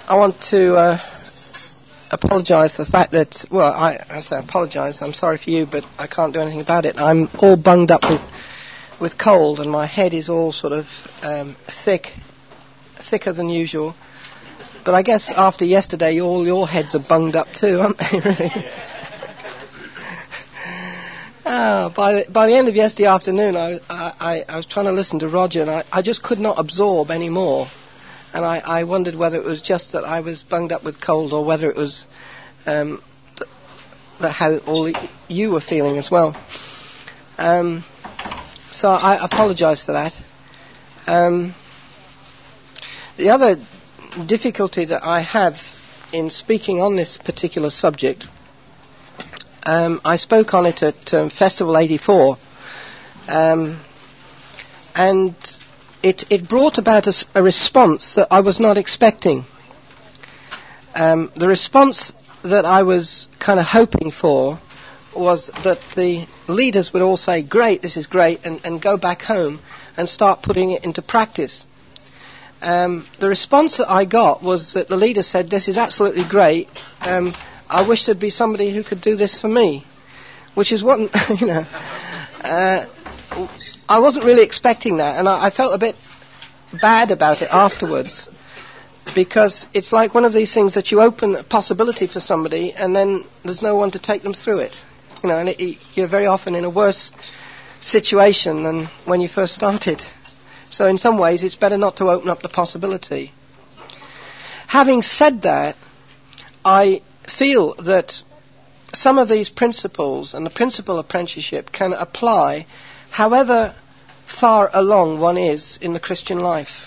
I want to apologise for the fact that, well, I say apologise, I'm sorry for you, but I can't do anything about it. I'm all bunged up with cold, and my head is all sort of thicker than usual. But I guess after yesterday, all your heads are bunged up too, aren't they, really? By the end of yesterday afternoon, I was trying to listen to Roger, and I just could not absorb any more. And I wondered whether it was just that I was bunged up with cold, or whether it was how all you were feeling as well. So I apologise for that. The other difficulty that I have in speaking on this particular subject, I spoke on it at Festival 84, and it brought about a response that I was not expecting. The response that I was kind of hoping for was that the leaders would all say, "Great, this is great," and go back home and start putting it into practice. The response that I got was that the leader said, "This is absolutely great. I wish there'd be somebody who could do this for me," which is what, I wasn't really expecting that, and I felt a bit bad about it afterwards, because it's like one of these things that you open a possibility for somebody and then there's no one to take them through it. And you're very often in a worse situation than when you first started. So in some ways it's better not to open up the possibility. Having said that, I feel that some of these principles and the principle of apprenticeship can apply however far along one is in the Christian life.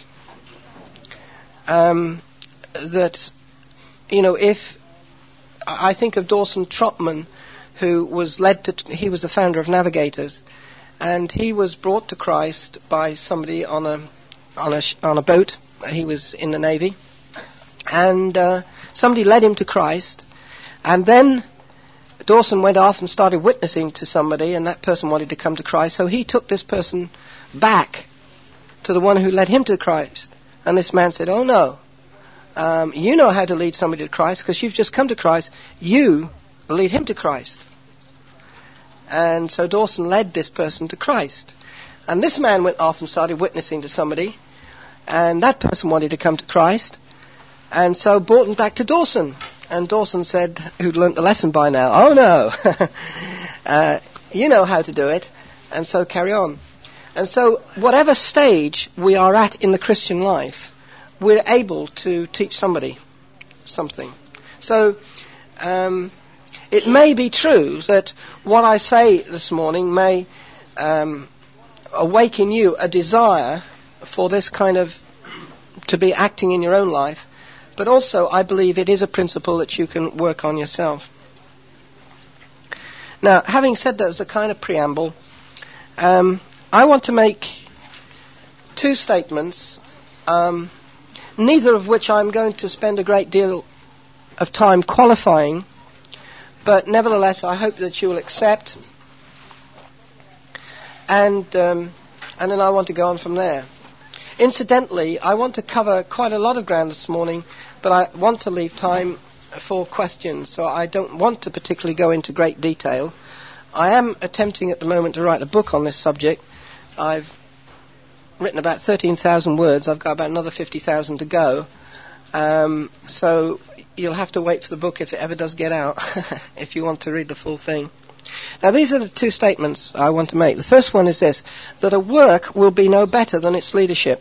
If I think of Dawson Trotman, who was he was the founder of Navigators, and he was brought to Christ by somebody on a boat. He was in the Navy, and somebody led him to Christ, and then Dawson went off and started witnessing to somebody, and that person wanted to come to Christ, so he took this person back to the one who led him to Christ. And this man said, "Oh no, you know how to lead somebody to Christ because you've just come to Christ. You lead him to Christ." And so Dawson led this person to Christ. And this man went off and started witnessing to somebody, and that person wanted to come to Christ, and so brought him back to Dawson. And Dawson said, who'd learnt the lesson by now, "Oh no, you know how to do it," and so carry on. And so whatever stage we are at in the Christian life, we're able to teach somebody something. So it may be true that what I say this morning may awaken you a desire for this kind of, to be acting in your own life, but also I believe it is a principle that you can work on yourself. Now, having said that as a kind of preamble, I want to make two statements, neither of which I'm going to spend a great deal of time qualifying, but nevertheless I hope that you will accept, and then I want to go on from there. Incidentally, I want to cover quite a lot of ground this morning, but I want to leave time for questions, so I don't want to particularly go into great detail. I am attempting at the moment to write a book on this subject. I've written about 13,000 words. I've got about another 50,000 to go. So you'll have to wait for the book if it ever does get out, if you want to read the full thing. Now, these are the two statements I want to make. The first one is this, that a work will be no better than its leadership.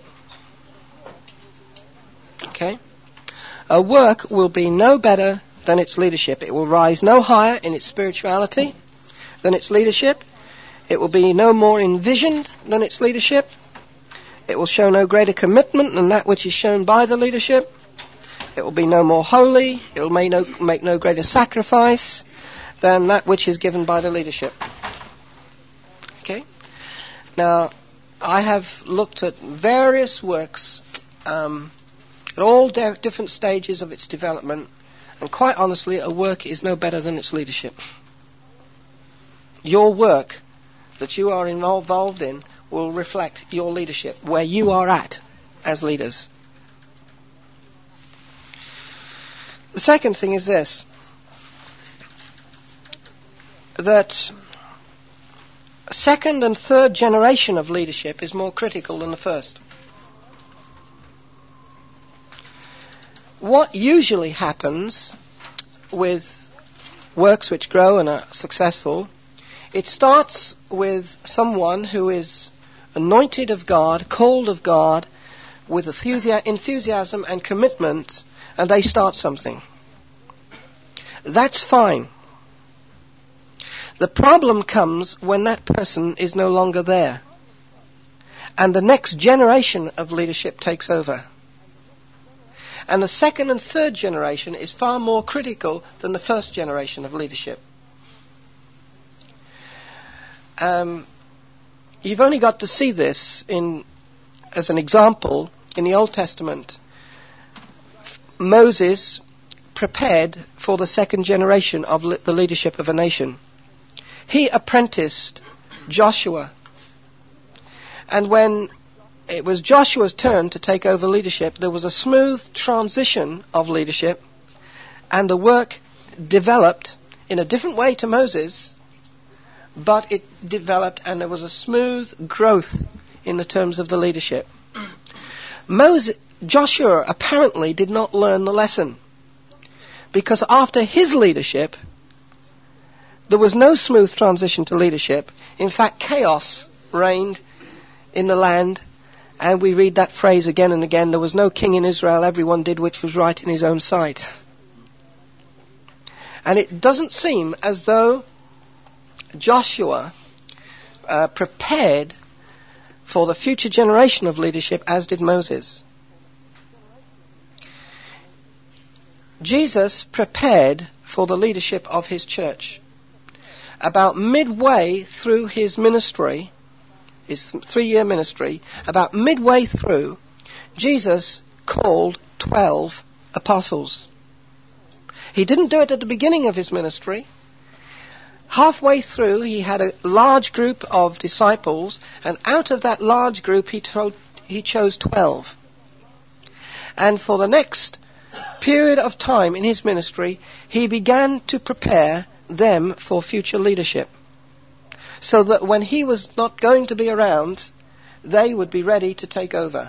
Okay? A work will be no better than its leadership. It will rise no higher in its spirituality than its leadership. It will be no more envisioned than its leadership. It will show no greater commitment than that which is shown by the leadership. It will be no more holy. It will make no greater sacrifice than that which is given by the leadership. Okay? Now, I have looked at various works at all different stages of its development, and quite honestly, a work is no better than its leadership. Your work that you are involved in will reflect your leadership, where you are at as leaders. The second thing is this, that second and third generation of leadership is more critical than the first. What usually happens with works which grow and are successful, it starts with someone who is anointed of God, called of God, with enthusiasm and commitment, and they start something. That's fine. The problem comes when that person is no longer there, and the next generation of leadership takes over. And the second and third generation is far more critical than the first generation of leadership. You've only got to see this as an example in the Old Testament. Moses prepared for the second generation of the leadership of a nation. He apprenticed Joshua. And when it was Joshua's turn to take over leadership, there was a smooth transition of leadership, and the work developed in a different way to Moses, but it developed and there was a smooth growth in the terms of the leadership. Joshua apparently did not learn the lesson, because after his leadership, there was no smooth transition to leadership. In fact, chaos reigned in the land. And we read that phrase again and again, there was no king in Israel, everyone did which was right in his own sight. And it doesn't seem as though Joshua prepared for the future generation of leadership as did Moses. Jesus prepared for the leadership of his church. About midway through his ministry, his 3-year ministry, about midway through, Jesus called 12 apostles. He didn't do it at the beginning of his ministry. Halfway through, he had a large group of disciples, and out of that large group, he chose 12. And for the next period of time in his ministry, he began to prepare them for future leadership, so that when he was not going to be around, they would be ready to take over.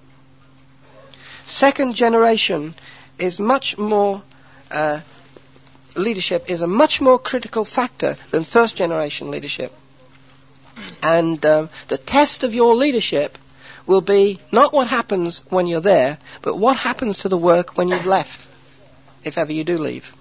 Second generation is much more, leadership is a much more critical factor than first generation leadership. And the test of your leadership will be not what happens when you're there, but what happens to the work when you've left, if ever you do leave.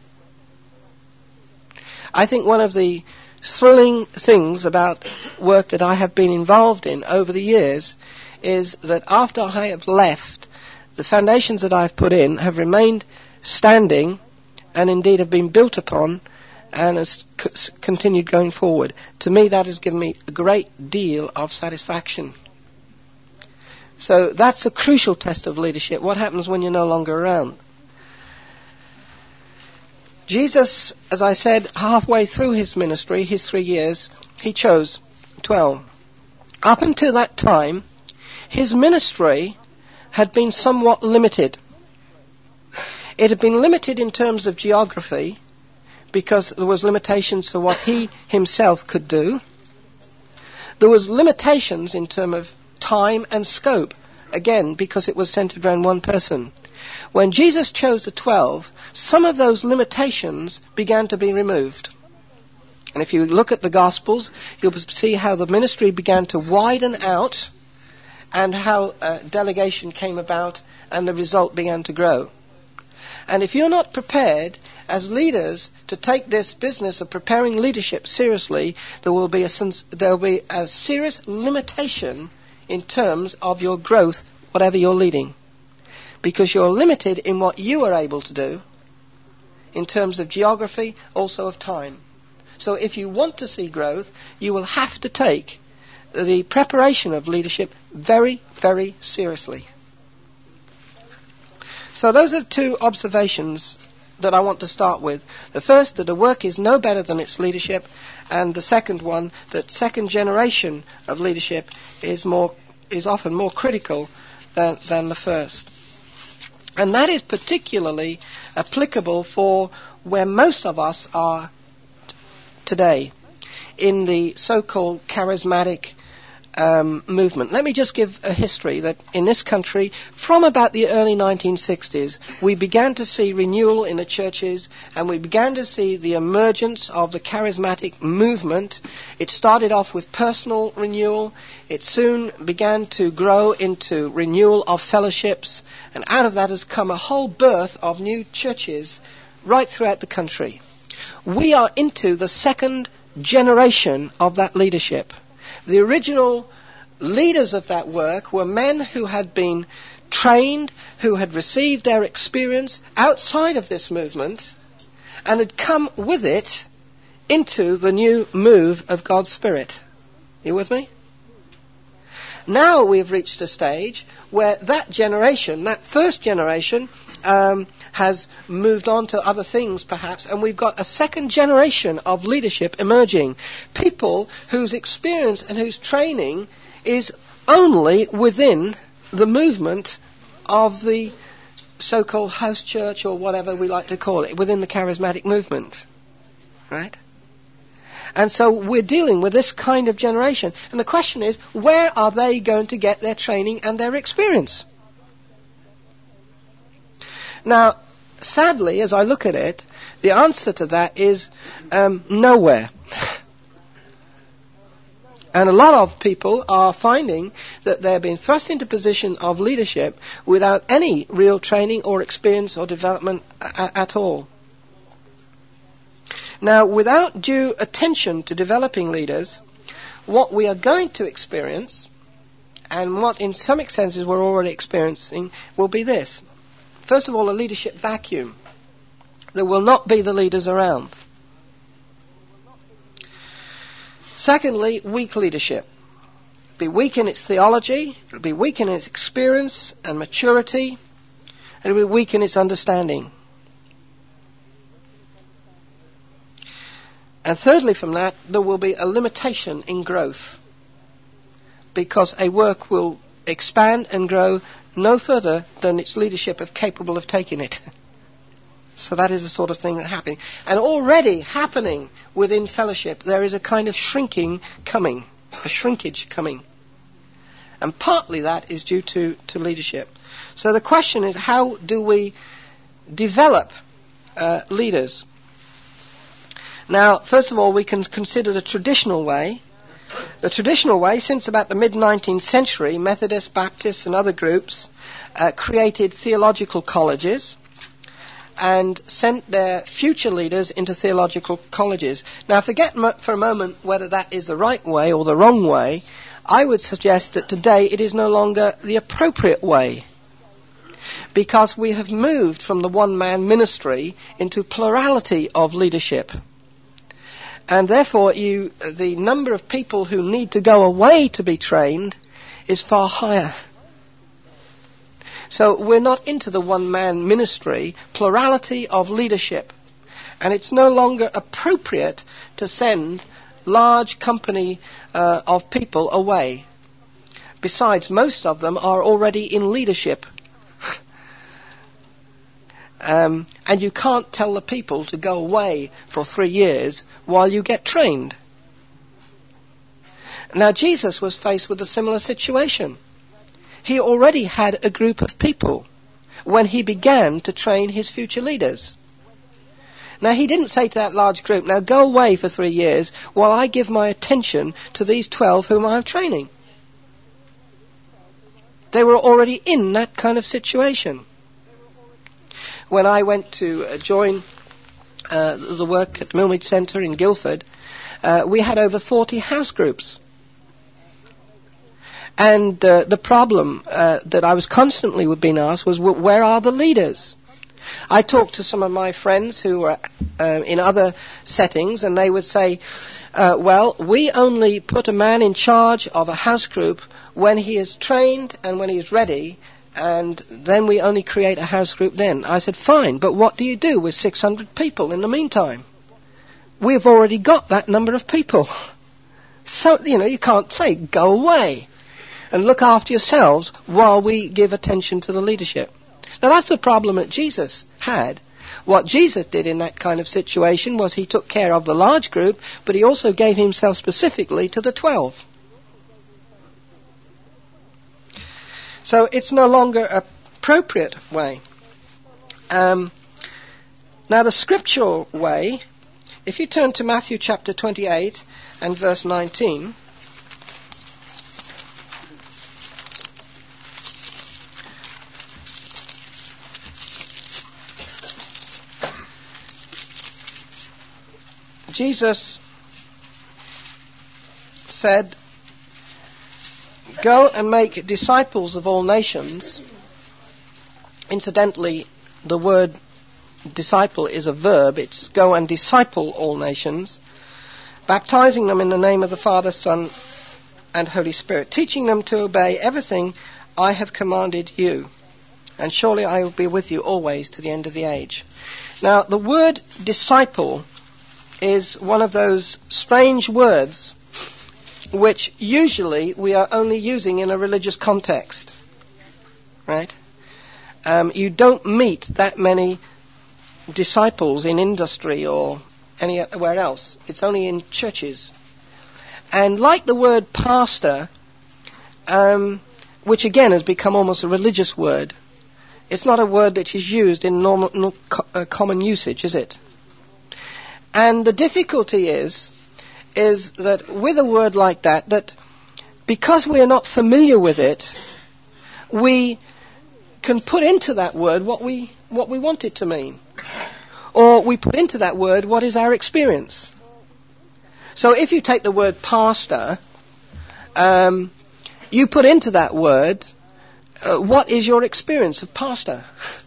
I think one of the thrilling things about work that I have been involved in over the years is that after I have left, the foundations that I've put in have remained standing and indeed have been built upon and has continued going forward. To me, that has given me a great deal of satisfaction. So that's a crucial test of leadership. What happens when you're no longer around? Jesus, as I said, halfway through his ministry, his 3 years, he chose 12. Up until that time, his ministry had been somewhat limited. It had been limited in terms of geography, because there was limitations for what he himself could do. There was limitations in terms of time and scope, again, because it was centered around one person. When Jesus chose the 12, some of those limitations began to be removed. And if you look at the Gospels, you'll see how the ministry began to widen out and how delegation came about and the result began to grow. And if you're not prepared as leaders to take this business of preparing leadership seriously, there will be a serious limitation in terms of your growth, whatever you're leading. Because you're limited in what you are able to do in terms of geography, also of time. So if you want to see growth, you will have to take the preparation of leadership very, very seriously. So those are 2 observations that I want to start with. The first, that the work is no better than its leadership, and the second one, that second generation of leadership is often more critical than the first. And that is particularly applicable for where most of us are today, in the so-called charismatic movement. Let me just give a history that in this country, from about the early 1960s, we began to see renewal in the churches, and we began to see the emergence of the charismatic movement. It started off with personal renewal. It soon began to grow into renewal of fellowships, and out of that has come a whole birth of new churches right throughout the country. We are into the second generation of that leadership. The original leaders of that work were men who had been trained, who had received their experience outside of this movement, and had come with it into the new move of God's Spirit. You with me? Now we have reached a stage where that generation, that first generation, has moved on to other things perhaps, and we've got a second generation of leadership emerging. People whose experience and whose training is only within the movement of the so-called house church, or whatever we like to call it, within the charismatic movement. Right? And so we're dealing with this kind of generation. And the question is, where are they going to get their training and their experience? Now, sadly, as I look at it, the answer to that is nowhere. And a lot of people are finding that they're being thrust into a position of leadership without any real training or experience or development at all. Now, without due attention to developing leaders, what we are going to experience, and what in some senses we're already experiencing, will be this. First of all, a leadership vacuum. There will not be the leaders around. Secondly, weak leadership. It'll be weak in its theology, it'll be weak in its experience and maturity, and it'll be weak in its understanding. And thirdly from that, there will be a limitation in growth, because a work will expand and grow no further than its leadership is capable of taking it. So that is the sort of thing that's happening. And already happening within fellowship, there is a kind of shrinkage coming. And partly that is due to leadership. So the question is, how do we develop leaders? Now, first of all, we can consider the traditional way. The traditional way, since about the mid-19th century, Methodists, Baptists and other groups created theological colleges and sent their future leaders into theological colleges. Now, forget for a moment whether that is the right way or the wrong way. I would suggest that today it is no longer the appropriate way, because we have moved from the one-man ministry into plurality of leadership. And therefore, the number of people who need to go away to be trained is far higher. So we're not into the one-man ministry, plurality of leadership. And it's no longer appropriate to send large company of people away. Besides, most of them are already in leadership. And you can't tell the people to go away for 3 years while you get trained. Now, Jesus was faced with a similar situation. He already had a group of people when he began to train his future leaders. Now, he didn't say to that large group, now go away for 3 years while I give my attention to these 12 whom I'm training. They were already in that kind of situation. When I went to join the work at Millmead Centre in Guildford, we had over 40 house groups. And the problem that I was constantly being asked was, where are the leaders? I talked to some of my friends who were in other settings, and they would say, well, we only put a man in charge of a house group when he is trained and when he is ready, and then we only create a house group then. I said, fine, but what do you do with 600 people in the meantime? We've already got that number of people. So, you can't say, go away and look after yourselves while we give attention to the leadership. Now that's the problem that Jesus had. What Jesus did in that kind of situation was he took care of the large group, but he also gave himself specifically to the 12. So it's no longer an appropriate way. Now the scriptural way, if you turn to Matthew chapter 28 and verse 19, Jesus said, "Go and make disciples of all nations." Incidentally, the word disciple is a verb. It's go and disciple all nations, baptizing them in the name of the Father, Son, and Holy Spirit, teaching them to obey everything I have commanded you. And surely I will be with you always to the end of the age. Now, the word disciple is one of those strange words which usually we are only using in a religious context. Right? You don't meet that many disciples in industry or anywhere else. It's only in churches. And like the word pastor, which again has become almost a religious word, it's not a word that is used in normal common usage, is it? And the difficulty is that with a word like that because we are not familiar with it, we can put into that word what we want it to mean. Or we put into that word what is our experience. So if you take the word pastor, you put into that word, what is your experience of pastor?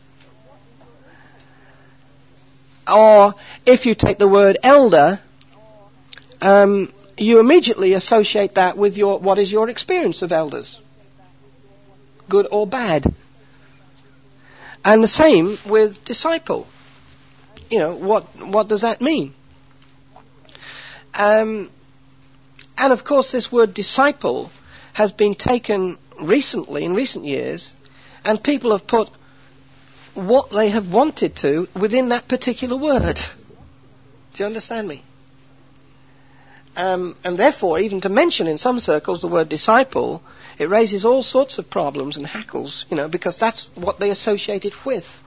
Or if you take the word elder, you immediately associate that with what is your experience of elders, good or bad. And the same with disciple. You know, what does that mean? And of course this word disciple has been taken recently, in recent years, and people have put what they have wanted to within that particular word. Do you understand me? And therefore, even to mention in some circles the word disciple, it raises all sorts of problems and hackles, because that's what they associate it with.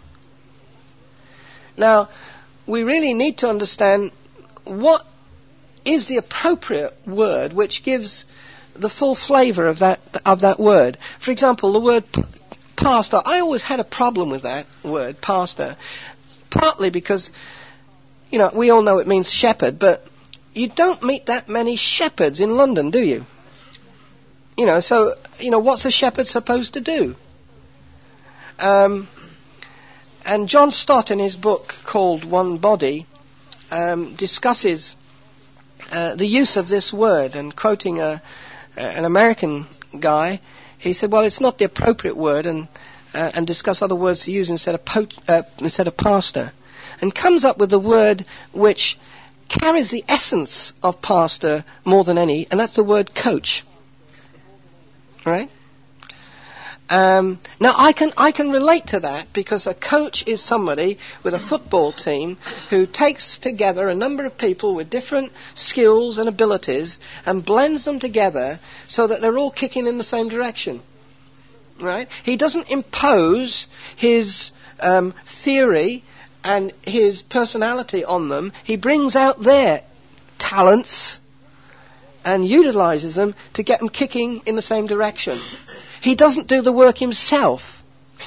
Now, we really need to understand what is the appropriate word which gives the full flavour of that word. For example, the word pastor. I always had a problem with that word, pastor, partly because, we all know it means shepherd, but you don't meet that many shepherds in London, do you? So, what's a shepherd supposed to do? And John Stott, in his book called One Body, discusses the use of this word, and quoting an American guy, he said, well, it's not the appropriate word, and discuss other words to use instead of pastor, and comes up with a word which carries the essence of pastor more than any, and that's the word coach. Right? Now I can relate to that, because a coach is somebody with a football team who takes together a number of people with different skills and abilities and blends them together so that they're all kicking in the same direction. Right? He doesn't impose his theory and his personality on them. He brings out their talents and utilizes them to get them kicking in the same direction. He doesn't do the work himself.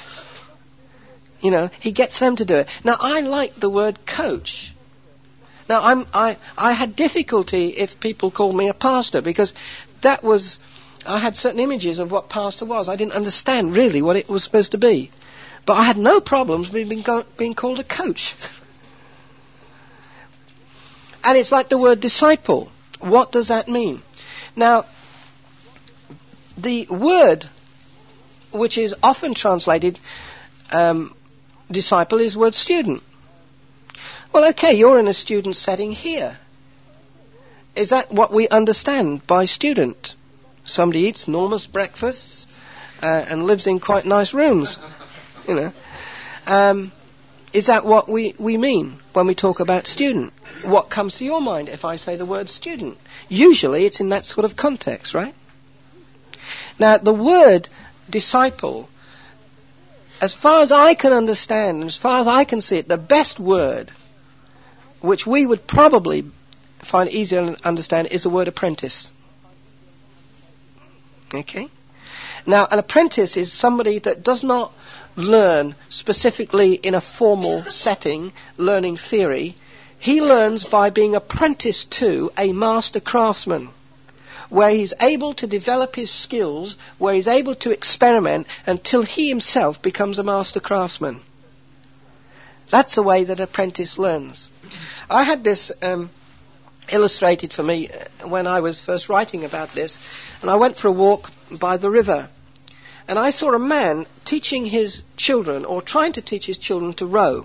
He gets them to do it. Now, I like the word coach. Now, I had difficulty if people called me a pastor, because I had certain images of what pastor was. I didn't understand really what it was supposed to be. But I had no problems being called a coach. And it's like the word disciple. What does that mean? Now, the word which is often translated disciple is the word student. Well, okay, you're in a student setting here. Is that what we understand by student? Somebody eats enormous breakfasts and lives in quite nice rooms. Is that what we mean when we talk about student? What comes to your mind if I say the word student? Usually it's in that sort of context, right? Now, the word disciple, as far as I can understand, and as far as I can see it, the best word, which we would probably find easier to understand, is the word apprentice. Okay? Now, an apprentice is somebody that does not learn specifically in a formal setting, learning theory. He learns by being apprenticed to a master craftsman, where he's able to develop his skills, where he's able to experiment until he himself becomes a master craftsman. That's the way that an apprentice learns. I had this illustrated for me when I was first writing about this, and I went for a walk by the river. And I saw a man teaching his children, or trying to teach his children, to row.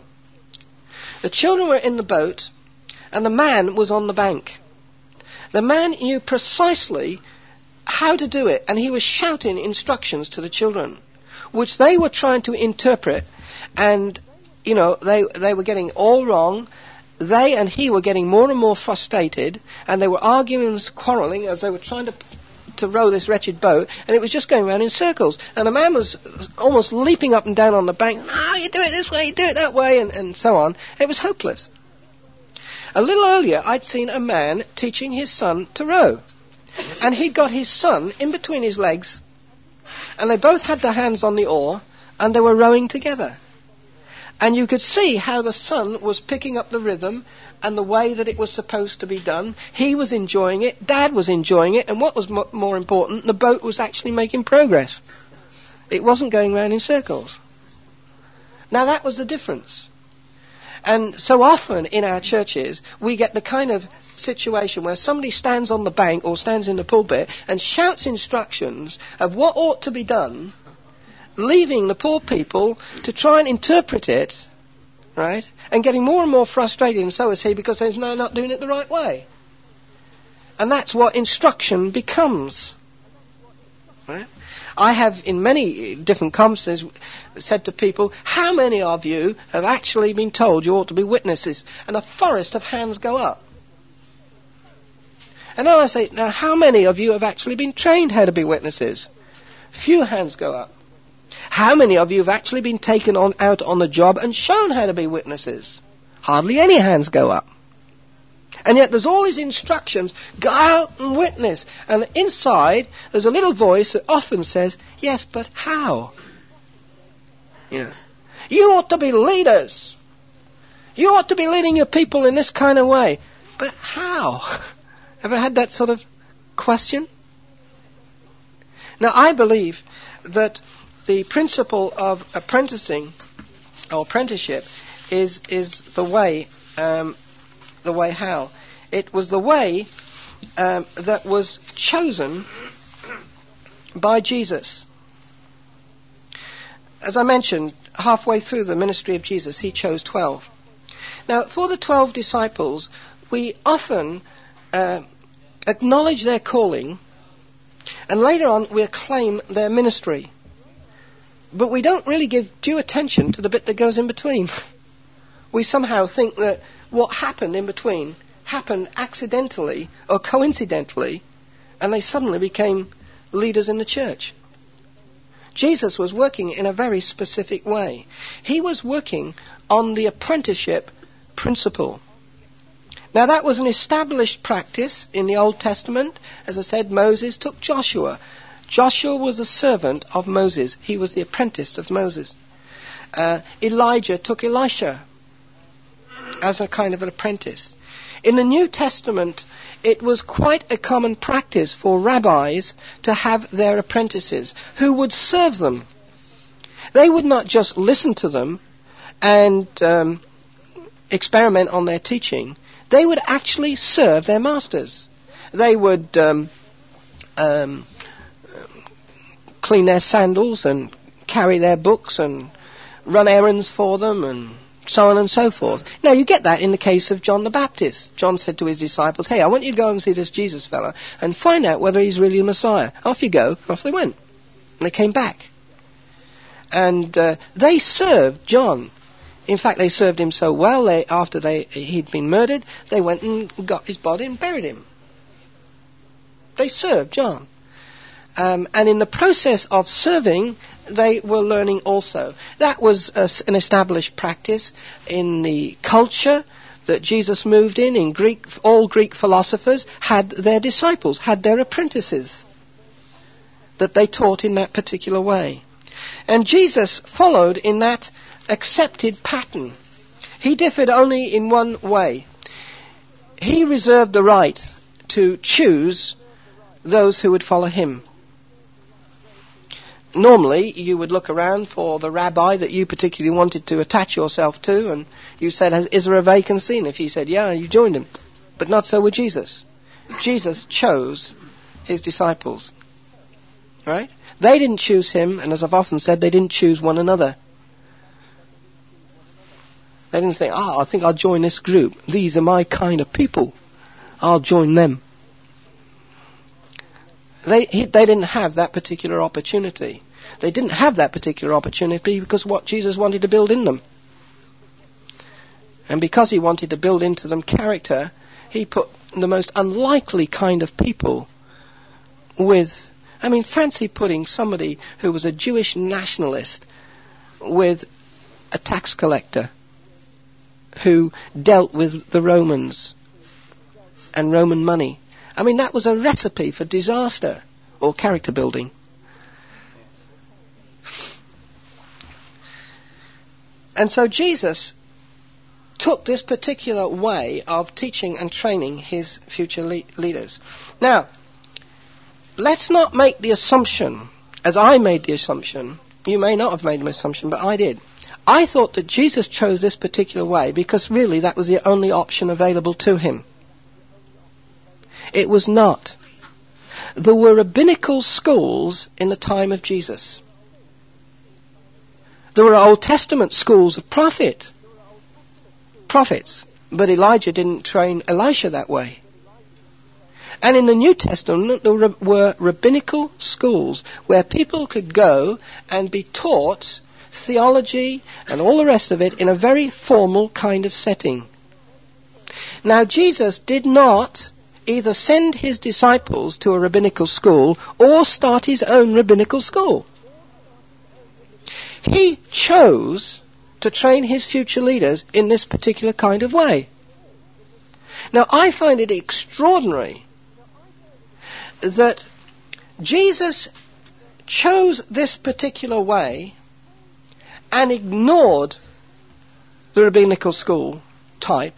The children were in the boat, and the man was on the bank. The man knew precisely how to do it, and he was shouting instructions to the children, which they were trying to interpret, and, you know, they were getting all wrong. They and he were getting more and more frustrated, and they were arguing and quarrelling as they were trying to row this wretched boat, and it was just going around in circles. And the man was almost leaping up and down on the bank. "No, you do it this way, you do it that way," and so on. It was hopeless. A little earlier, I'd seen a man teaching his son to row. And he'd got his son in between his legs, and they both had their hands on the oar, and they were rowing together. And you could see how the son was picking up the rhythm and the way that it was supposed to be done. He was enjoying it, Dad was enjoying it, and what was more important, the boat was actually making progress. It wasn't going round in circles. Now that was the difference. And so often in our churches, we get the kind of situation where somebody stands on the bank or stands in the pulpit and shouts instructions of what ought to be done, leaving the poor people to try and interpret it, right? And getting more and more frustrated, and so is he, because they're not doing it the right way. And that's what instruction becomes, right? I have, in many different conferences, said to people, how many of you have actually been told you ought to be witnesses? And a forest of hands go up. And then I say, now how many of you have actually been trained how to be witnesses? Few hands go up. How many of you have actually been taken out on the job and shown how to be witnesses? Hardly any hands go up. And yet there's all these instructions, go out and witness. And inside, there's a little voice that often says, yes, but how? You know, you ought to be leaders. You ought to be leading your people in this kind of way. But how? Ever had that sort of question? Now, I believe that the principle of apprenticing or apprenticeship is the way how. It was the way that was chosen by Jesus. As I mentioned, halfway through the ministry of Jesus, he chose 12. Now, for the 12 disciples, we often acknowledge their calling, and later on we acclaim their ministry. But we don't really give due attention to the bit that goes in between. We somehow think that what happened in between happened accidentally or coincidentally, and they suddenly became leaders in the church. Jesus was working in a very specific way. He was working on the apprenticeship principle. Now that was an established practice in the Old Testament. As I said, Moses took Joshua. Joshua was a servant of Moses. He was the apprentice of Moses. Elijah took Elisha as a kind of an apprentice. In the New Testament, it was quite a common practice for rabbis to have their apprentices who would serve them. They would not just listen to them and experiment on their teaching. They would actually serve their masters. They would clean their sandals and carry their books and run errands for them and so on and so forth. Now, you get that in the case of John the Baptist. John said to his disciples, hey, I want you to go and see this Jesus fellow and find out whether he's really the Messiah. Off you go. Off they went. And they came back. And they served John. In fact, they served him so well, after he'd been murdered, they went and got his body and buried him. They served John. And in the process of serving, they were learning also. That was an established practice in the culture that Jesus moved in Greek. All Greek philosophers had their disciples, had their apprentices that they taught in that particular way. And Jesus followed in that accepted pattern. He differed only in one way. He reserved the right to choose those who would follow him. Normally, you would look around for the rabbi that you particularly wanted to attach yourself to, and you said, is there a vacancy? And if he said, yeah, you joined him. But not so with Jesus. Jesus chose his disciples. Right? They didn't choose him, and as I've often said, they didn't choose one another. They didn't say, I think I'll join this group. These are my kind of people. I'll join them. They didn't have that particular opportunity. They didn't have that particular opportunity because what Jesus wanted to build in them. And because he wanted to build into them character, he put the most unlikely kind of people with... fancy putting somebody who was a Jewish nationalist with a tax collector who dealt with the Romans and Roman money. That was a recipe for disaster or character building. And so Jesus took this particular way of teaching and training his future leaders. Now, let's not make the assumption, as I made the assumption, you may not have made an assumption, but I did. I thought that Jesus chose this particular way because really that was the only option available to him. It was not. There were rabbinical schools in the time of Jesus. There were Old Testament schools of prophets. But Elijah didn't train Elisha that way. And in the New Testament, there were rabbinical schools where people could go and be taught theology and all the rest of it in a very formal kind of setting. Now, Jesus did not either send his disciples to a rabbinical school or start his own rabbinical school. He chose to train his future leaders in this particular kind of way. Now, I find it extraordinary that Jesus chose this particular way and ignored the rabbinical school type,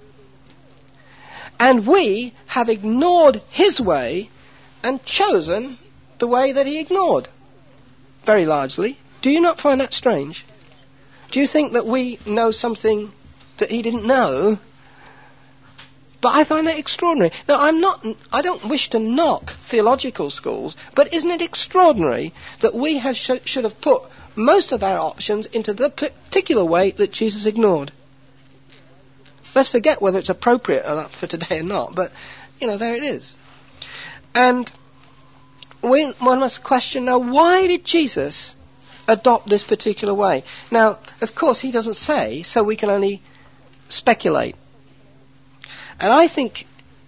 and we have ignored his way and chosen the way that he ignored, very largely. Do you not find that strange? Do you think that we know something that he didn't know? But I find that extraordinary. Now, I don't wish to knock theological schools, but isn't it extraordinary that we should have put most of our options into the particular way that Jesus ignored? Let's forget whether it's appropriate or not for today or not, but, there it is. And one must question, now, why did Jesus adopt this particular way? Now, of course, he doesn't say, so we can only speculate. And I think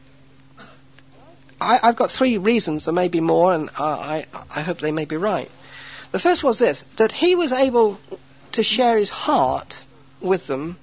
I've got 3 reasons, there may be more, and I hope they may be right. The first was this, that he was able to share his heart with them,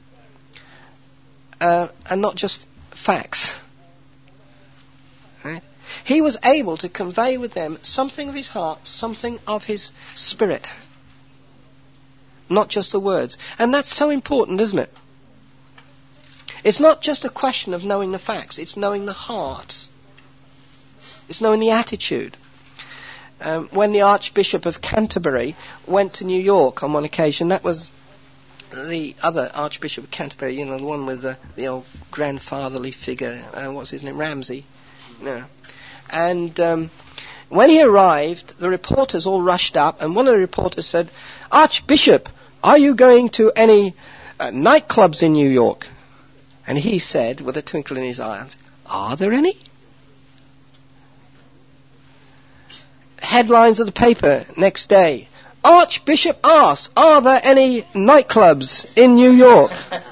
and not just facts. Right? He was able to convey with them something of his heart, something of his spirit, not just the words. And that's so important, isn't it? It's not just a question of knowing the facts, it's knowing the heart. It's knowing the attitude. When the Archbishop of Canterbury went to New York on one occasion, that was the other Archbishop of Canterbury, the one with the old grandfatherly figure, what's his name, Ramsay? No. And when he arrived, the reporters all rushed up, and one of the reporters said, "Archbishop, are you going to any nightclubs in New York?" And he said, with a twinkle in his eyes, "Are there any?" Headlines of the paper next day, Archbishop asked, are there any nightclubs in New York?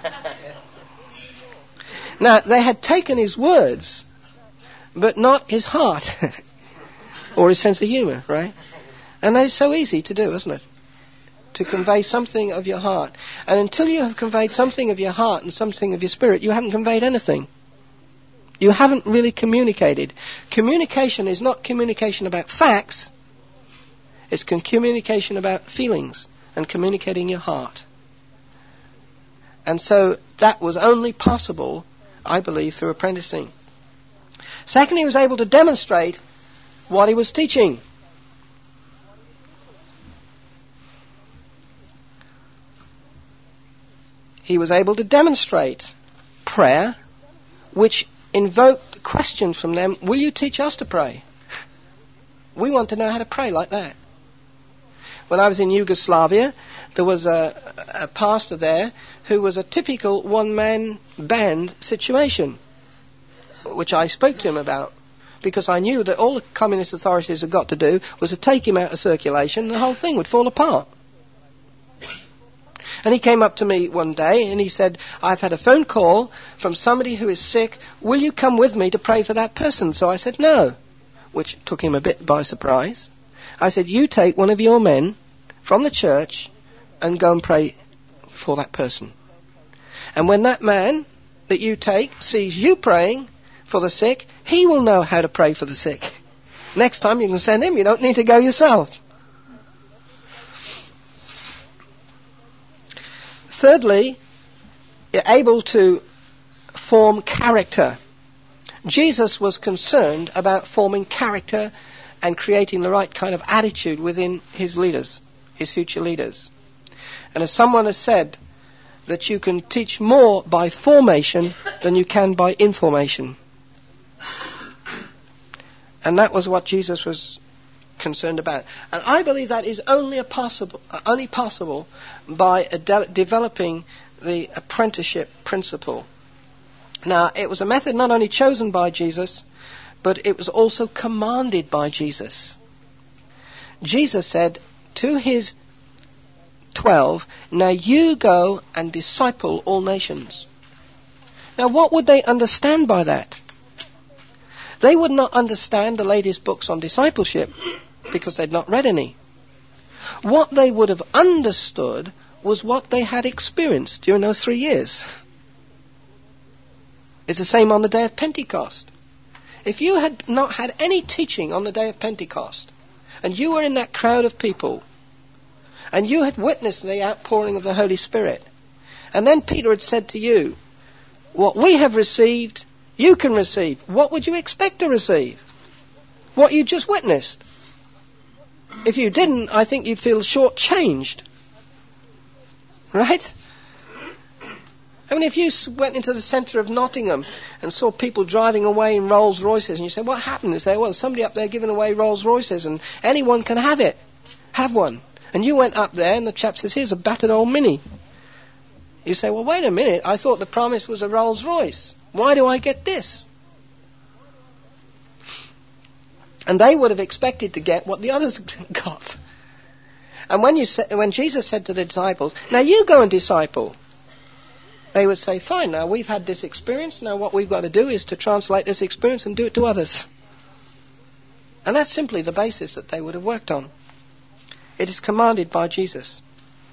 Now, they had taken his words, but not his heart, or his sense of humour, right? And that is so easy to do, isn't it? To convey something of your heart. And until you have conveyed something of your heart and something of your spirit, you haven't conveyed anything. You haven't really communicated. Communication is not communication about facts. It's communication about feelings and communicating your heart. And so that was only possible, I believe, through apprenticing. Second, he was able to demonstrate what he was teaching. He was able to demonstrate prayer, which invoked questions from them. Will you teach us to pray? We want to know how to pray like that. When I was in Yugoslavia, there was a pastor there who was a typical one-man band situation, which I spoke to him about, because I knew that all the communist authorities had got to do was to take him out of circulation and the whole thing would fall apart. And he came up to me one day and he said, I've had a phone call from somebody who is sick. Will you come with me to pray for that person? So I said, no, which took him a bit by surprise. I said, you take one of your men from the church and go and pray for that person. And when that man that you take sees you praying for the sick, he will know how to pray for the sick. Next time you can send him, you don't need to go yourself. Thirdly, you're able to form character. Jesus was concerned about forming character and creating the right kind of attitude within his leaders, his future leaders. And as someone has said, that you can teach more by formation than you can by information. And that was what Jesus was concerned about. And I believe that is only possible by developing the apprenticeship principle. Now, it was a method not only chosen by Jesus, but it was also commanded by Jesus. Jesus said to his 12, now you go and disciple all nations. Now, what would they understand by that? They would not understand the latest books on discipleship because they'd not read any. What they would have understood was what they had experienced during those 3 years. It's the same on the day of Pentecost. If you had not had any teaching on the day of Pentecost, and you were in that crowd of people, and you had witnessed the outpouring of the Holy Spirit, and then Peter had said to you, what we have received, you can receive. What would you expect to receive? What you just witnessed. If you didn't, I think you'd feel shortchanged. Right? I mean, if you went into the centre of Nottingham and saw people driving away in Rolls Royces, and you say, what happened? They say, well, somebody up there giving away Rolls Royces, and anyone can have it. Have one. And you went up there, and the chap says, here's a battered old Mini. You say, well, wait a minute, I thought the promise was a Rolls Royce. Why do I get this? And they would have expected to get what the others got. And when Jesus said to the disciples, now you go and disciple, they would say, fine, now we've had this experience, now what we've got to do is to translate this experience and do it to others. And that's simply the basis that they would have worked on. It is commanded by Jesus.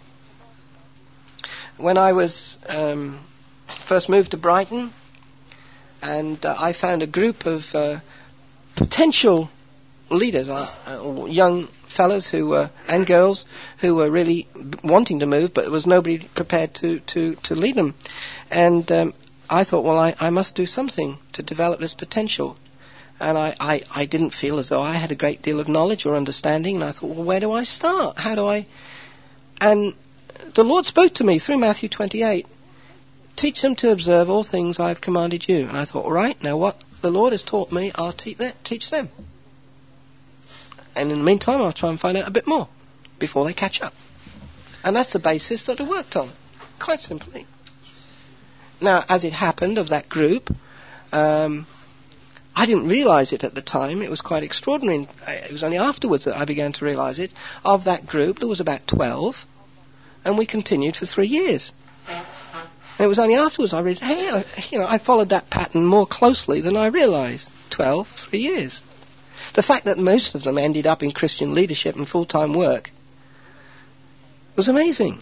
When I was first moved to Brighton, and I found a group of potential leaders, young fellas and girls who were really wanting to move, but there was nobody prepared to lead them. And I thought, well, I must do something to develop this potential. And I didn't feel as though I had a great deal of knowledge or understanding. And I thought, well, where do I start? How do I... And the Lord spoke to me through Matthew 28. Teach them to observe all things I have commanded you. And I thought, all right, now what the Lord has taught me, I'll teach them. And in the meantime, I'll try and find out a bit more before they catch up. And that's the basis that I worked on, quite simply. Now, as it happened of that group, I I didn't realize it at the time. It was quite extraordinary. It was only afterwards that I began to realize it. Of that group, there was about 12, and we continued for 3 years. And it was only afterwards I realized, hey, I followed that pattern more closely than I realized. 12, 3 years. The fact that most of them ended up in Christian leadership and full-time work was amazing.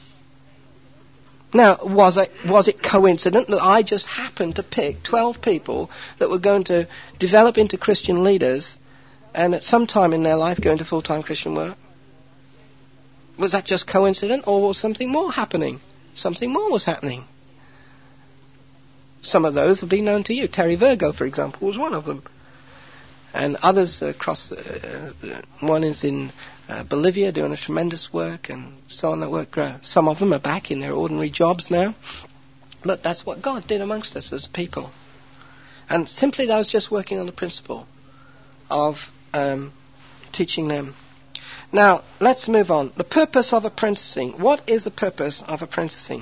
Now, was it coincident that I just happened to pick 12 people that were going to develop into Christian leaders and at some time in their life go into full-time Christian work? Was that just coincident, or was something more happening? Something more was happening. Some of those have been known to you. Terry Virgo, for example, was one of them. And others across, one is in Bolivia doing a tremendous work, and so on that work. Some of them are back in their ordinary jobs now. But that's what God did amongst us as people. And simply that was just working on the principle of teaching them. Now, let's move on. The purpose of apprenticing. What is the purpose of apprenticing?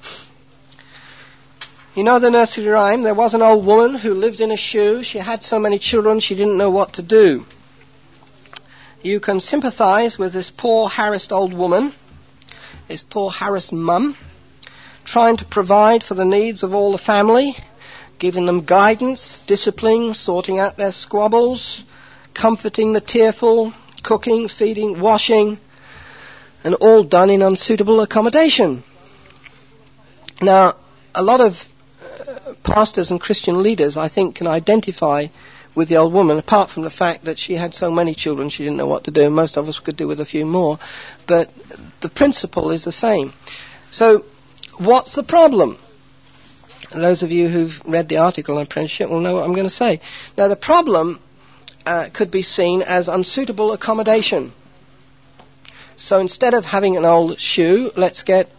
You know the nursery rhyme, there was an old woman who lived in a shoe. She had so many children she didn't know what to do. You can sympathize with this poor harassed old woman, this poor harassed mum, trying to provide for the needs of all the family, giving them guidance, discipline, sorting out their squabbles, comforting the tearful, cooking, feeding, washing, and all done in unsuitable accommodation. Now, a lot of pastors and Christian leaders, I think, can identify with the old woman, apart from the fact that she had so many children she didn't know what to do. Most of us could do with a few more. But the principle is the same. So, what's the problem? And those of you who've read the article on apprenticeship will know what I'm going to say. Now, the problem could be seen as unsuitable accommodation. So instead of having an old shoe, let's get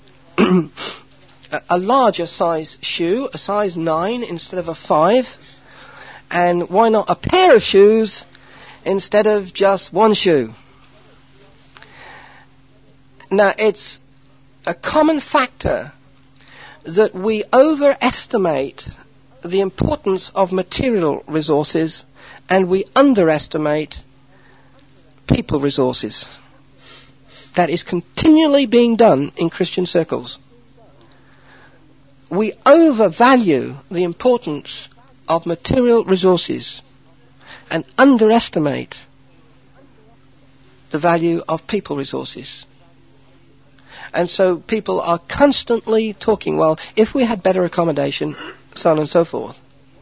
a larger size shoe, a size 9 instead of a 5. And why not a pair of shoes instead of just one shoe? Now, it's a common factor that we overestimate the importance of material resources and we underestimate people resources. That is continually being done in Christian circles. We overvalue the importance of material resources and underestimate the value of people resources. And so people are constantly talking, well, if we had better accommodation, so on and so forth.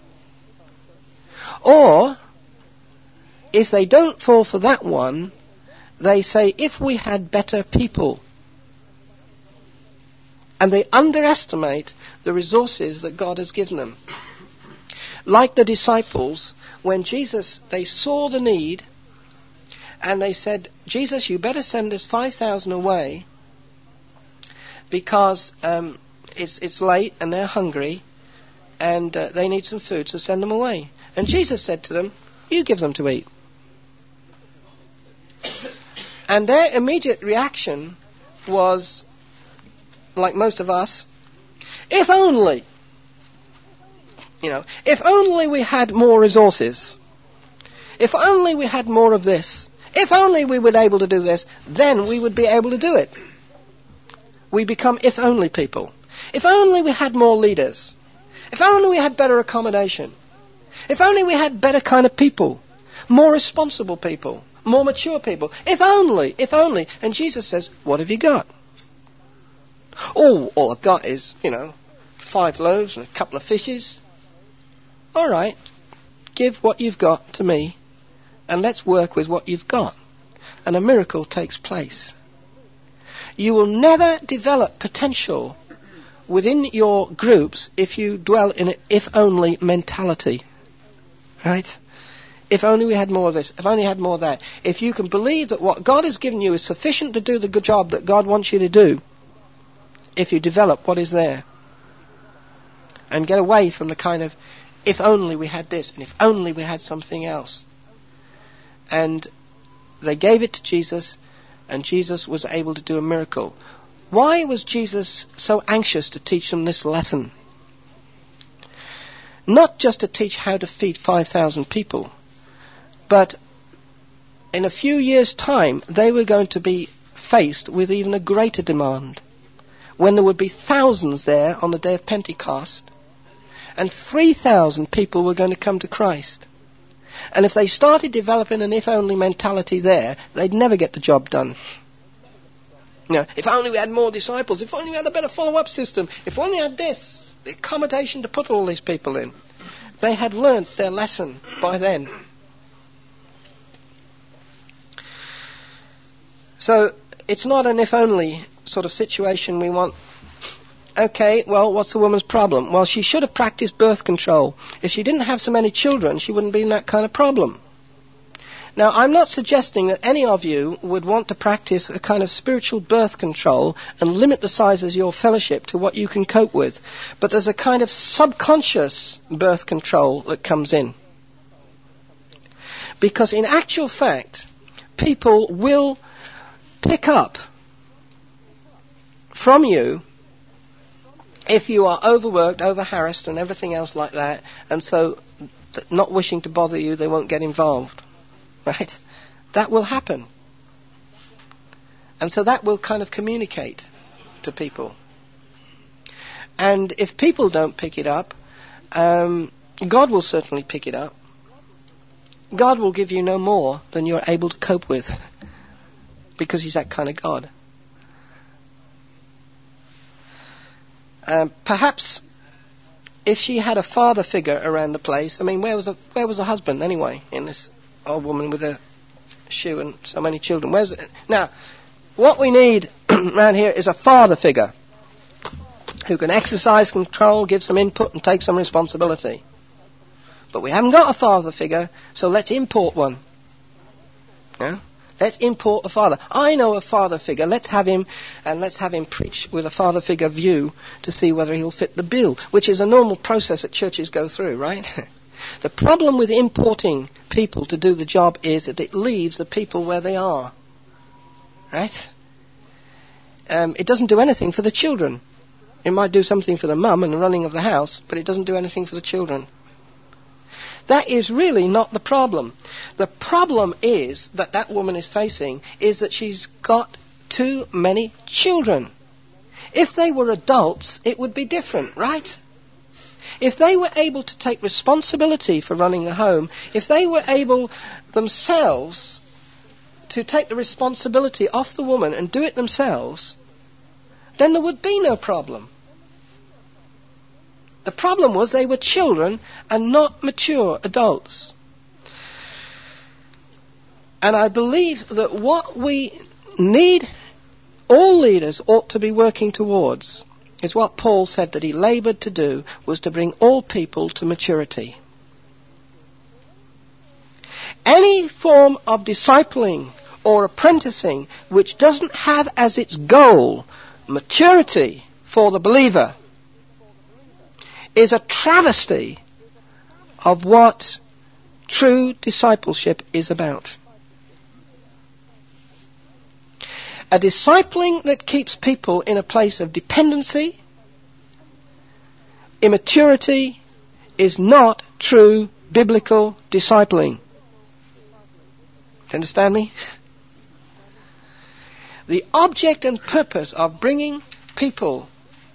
Or, if they don't fall for that one, they say, if we had better people. And they underestimate the resources that God has given them. Like the disciples, when they saw the need, and they said, Jesus, you better send us 5,000 away, because it's late and they're hungry, and they need some food, so send them away. And Jesus said to them, you give them to eat. And their immediate reaction was, like most of us, if only. If only we had more resources. If only we had more of this. If only we were able to do this, then we would be able to do it. We become if only people. If only we had more leaders. If only we had better accommodation. If only we had better kind of people. More responsible people. More mature people. If only, if only. And Jesus says, what have you got? Oh, all I've got is, 5 loaves and a couple of fishes. All right, give what you've got to me, and let's work with what you've got. And a miracle takes place. You will never develop potential within your groups if you dwell in an if-only mentality. Right? If only we had more of this, if only we had more of that. If you can believe that what God has given you is sufficient to do the good job that God wants you to do, if you develop what is there, and get away from the kind of, if only we had this, and if only we had something else. And they gave it to Jesus, and Jesus was able to do a miracle. Why was Jesus so anxious to teach them this lesson? not just to teach how to feed 5,000 people, but in a few years' time, they were going to be faced with even a greater demand, when there would be thousands there on the day of Pentecost, and 3,000 people were going to come to Christ. And if they started developing an if-only mentality there, they'd never get the job done. If only we had more disciples, if only we had a better follow-up system, if only we had this, the accommodation to put all these people in. They had learnt their lesson by then. So it's not an if-only sort of situation we want. Okay, well, what's the woman's problem? Well, she should have practiced birth control. If she didn't have so many children, she wouldn't be in that kind of problem. Now, I'm not suggesting that any of you would want to practice a kind of spiritual birth control and limit the size of your fellowship to what you can cope with. But there's a kind of subconscious birth control that comes in. Because in actual fact, people will pick up from you if you are overworked, over-harassed and everything else like that, and so not wishing to bother you, they won't get involved. Right? That will happen. And so that will kind of communicate to people. And if people don't pick it up, God will certainly pick it up. God will give you no more than you're able to cope with, because He's that kind of God. Perhaps if she had a father figure around the place, where was the husband anyway in this old woman with a shoe and so many children? Where's it? Now, what we need around here is a father figure who can exercise control, give some input and take some responsibility. But we haven't got a father figure, so let's import one. Yeah? Let's import a father. I know a father figure. Let's have him preach with a father figure view to see whether he'll fit the bill, which is a normal process that churches go through, right? The problem with importing people to do the job is that it leaves the people where they are. Right? It doesn't do anything for the children. It might do something for the mum and the running of the house, but it doesn't do anything for the children. That is really not the problem. The problem is that woman is facing is that she's got too many children. If they were adults, it would be different, right? If they were able to take responsibility for running a home, if they were able themselves to take the responsibility off the woman and do it themselves, then there would be no problem. The problem was they were children and not mature adults. And I believe that what we need, all leaders ought to be working towards, is what Paul said that he laboured to do, was to bring all people to maturity. Any form of discipling or apprenticing which doesn't have as its goal maturity for the believer is a travesty of what true discipleship is about. A discipling that keeps people in a place of dependency, immaturity, is not true biblical discipling. Do you understand me? The object and purpose of bringing people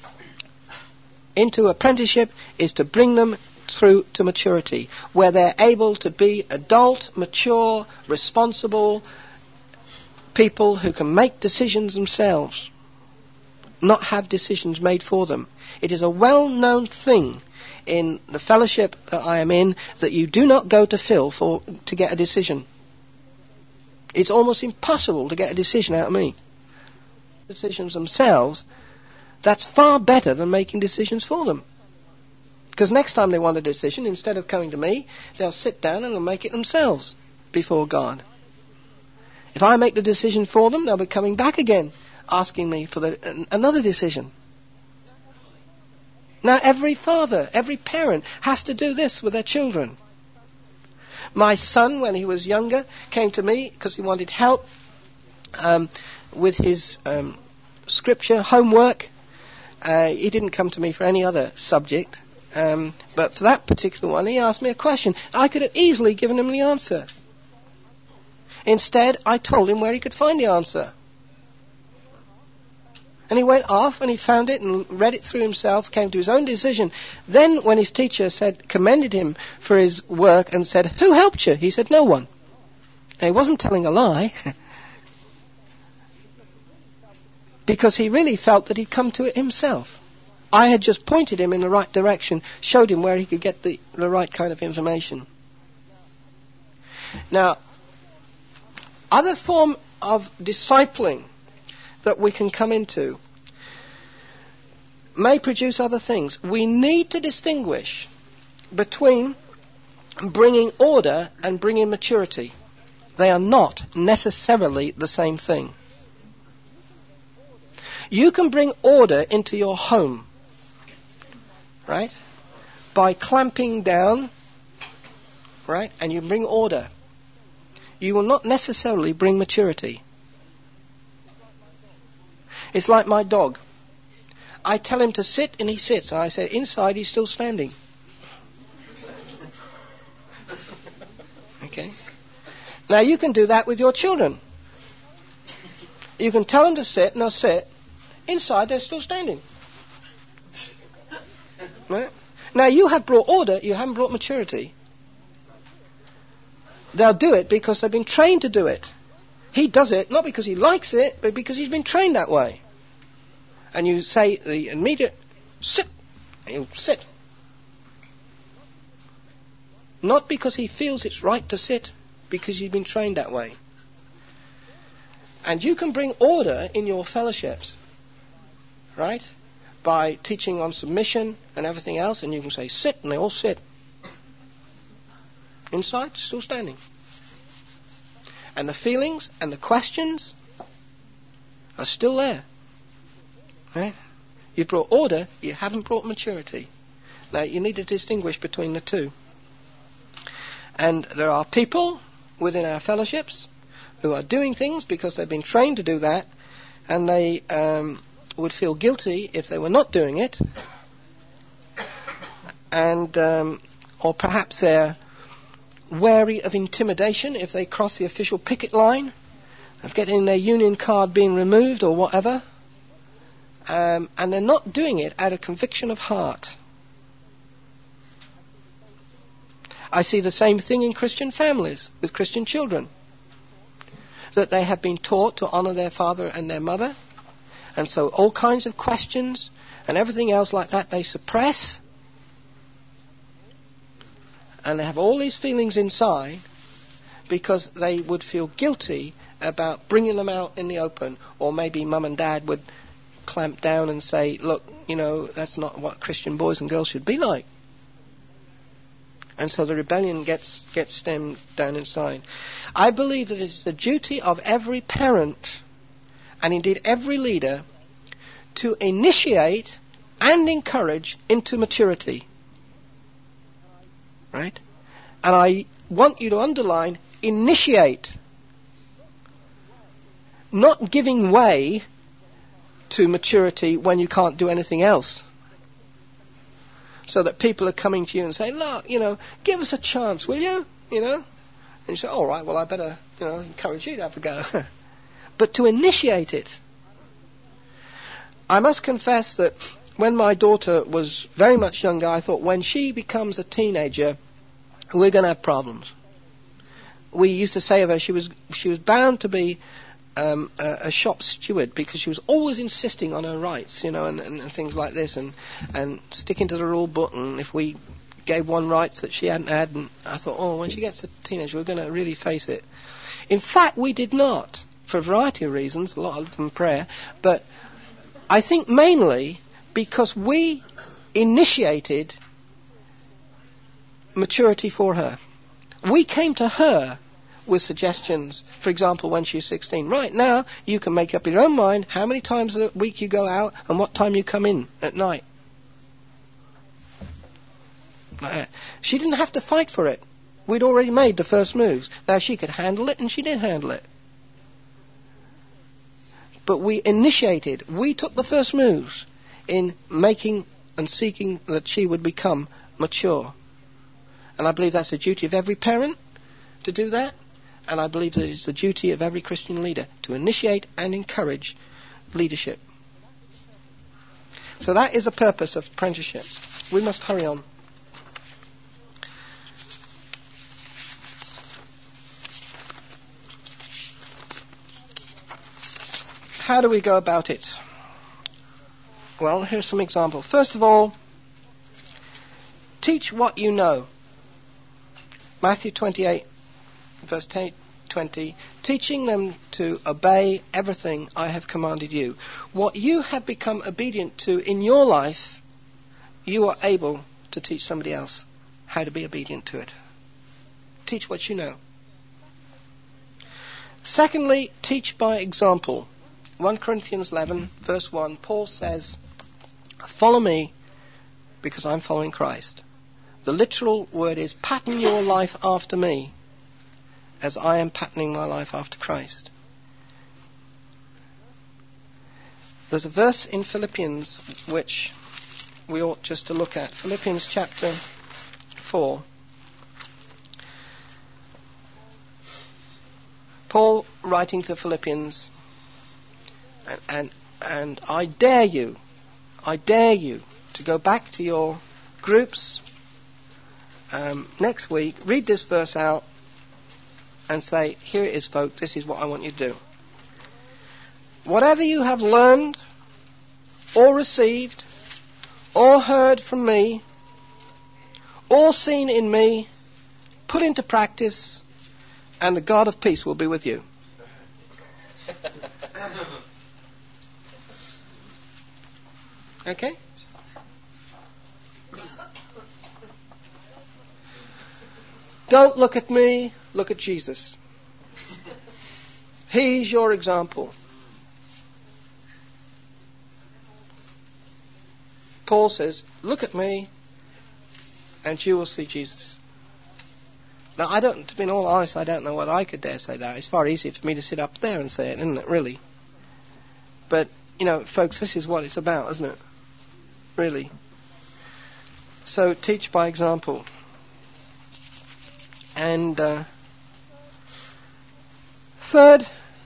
into apprenticeship is to bring them through to maturity, where they're able to be adult, mature, responsible people who can make decisions themselves, not have decisions made for them. It is a well-known thing in the fellowship that I am in that you do not go to Phil to get a decision. It's almost impossible to get a decision out of me. Decisions themselves, that's far better than making decisions for them. Because next time they want a decision, instead of coming to me, they'll sit down and they'll make it themselves before God. If I make the decision for them, they'll be coming back again, asking me for another decision. Now, every father, every parent has to do this with their children. My son, when he was younger, came to me because he wanted help with his scripture homework. He didn't come to me for any other subject. But for that particular one, he asked me a question. I could have easily given him the answer. Instead, I told him where he could find the answer. And he went off and he found it and read it through himself, came to his own decision. Then when his teacher commended him for his work and said, "Who helped you?" He said, "No one." Now, he wasn't telling a lie. Because he really felt that he'd come to it himself. I had just pointed him in the right direction, showed him where he could get the right kind of information. Now, other form of discipling that we can come into may produce other things. We need to distinguish between bringing order and bringing maturity. They are not necessarily the same thing. You can bring order into your home, right, by clamping down, right, and you bring order. You will not necessarily bring maturity. It's like my dog. I tell him to sit and he sits, and I say inside he's still standing. Okay? Now you can do that with your children. You can tell them to sit and they'll sit. Inside they're still standing. Right? Now you have brought order, you haven't brought maturity. They'll do it because they've been trained to do it. He does it not because he likes it, but because he's been trained that way. And you say the immediate sit, and he'll sit. Not because he feels it's right to sit, because he's been trained that way. And you can bring order in your fellowships, right? By teaching on submission and everything else, and you can say sit, and they all sit. Inside, still standing. And the feelings and the questions are still there. Right? You brought order, you haven't brought maturity. Now, you need to distinguish between the two. And there are people within our fellowships who are doing things because they've been trained to do that, and they would feel guilty if they were not doing it. And or perhaps they're wary of intimidation if they cross the official picket line, of getting their union card being removed or whatever. And they're not doing it out of conviction of heart. I see the same thing in Christian families with Christian children. That they have been taught to honour their father and their mother. And so all kinds of questions and everything else like that they suppress. And they have all these feelings inside because they would feel guilty about bringing them out in the open. Or maybe mum and dad would clamp down and say, look, that's not what Christian boys and girls should be like. And so the rebellion gets stemmed down inside. I believe that it's the duty of every parent, and indeed every leader, to initiate and encourage into maturity. Right? And I want you to underline, initiate. Not giving way to maturity when you can't do anything else. So that people are coming to you and saying, look, give us a chance, will you? And you say, all right, well, I better, encourage you to have a go. But to initiate it. I must confess that when my daughter was very much younger, I thought when she becomes a teenager, we're going to have problems. We used to say of her, she was bound to be a shop steward because she was always insisting on her rights, and things like this, and sticking to the rule book. And if we gave one rights that she hadn't had, and I thought, when she gets a teenager, we're going to really face it. In fact, we did not, for a variety of reasons, a lot of them prayer, but I think mainly because we initiated maturity for her. We came to her with suggestions. For example, when she's 16, right now you can make up your own mind how many times a week you go out and what time you come in at night. She didn't have to fight for it. We'd already made the first moves. Now she could handle it, and she did handle it. But we initiated, we took the first moves in making and seeking that she would become mature. And I believe that's the duty of every parent to do that. And I believe that it's the duty of every Christian leader to initiate and encourage leadership. So that is the purpose of apprenticeship. We must hurry on. How do we go about it? Well, here's some examples. First of all, teach what you know. Matthew 28, verse 20, teaching them to obey everything I have commanded you. What you have become obedient to in your life, you are able to teach somebody else how to be obedient to it. Teach what you know. Secondly, teach by example. 1 Corinthians 11, verse 1, Paul says, follow me because I'm following Christ. The literal word is pattern your life after me as I am patterning my life after Christ. There's a verse in Philippians which we ought just to look at. Philippians chapter 4. Paul writing to the Philippians, and I dare you to go back to your groups next week, read this verse out and say, here it is, folks, this is what I want you to do. Whatever you have learned or received or heard from me or seen in me, put into practice, and the God of peace will be with you. Okay? Don't look at me, look at Jesus. He's your example. Paul says, look at me and you will see Jesus. Now, to be all honest, I don't know what I could dare say that. It's far easier for me to sit up there and say it, isn't it, really? But, folks, this is what it's about, isn't it? Really. So, teach by example. And third,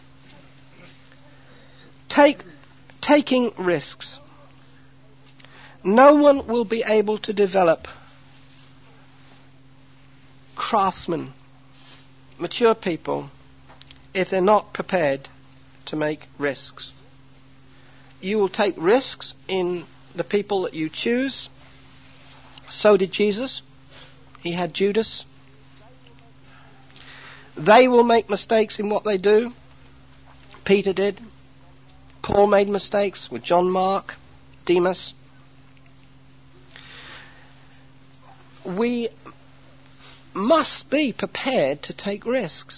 taking risks. No one will be able to develop craftsmen, mature people, if they're not prepared to make risks. You will take risks in the people that you choose. So did Jesus. He had Judas. They will make mistakes in what they do. Peter did. Paul made mistakes with John Mark, Demas. We must be prepared to take risks.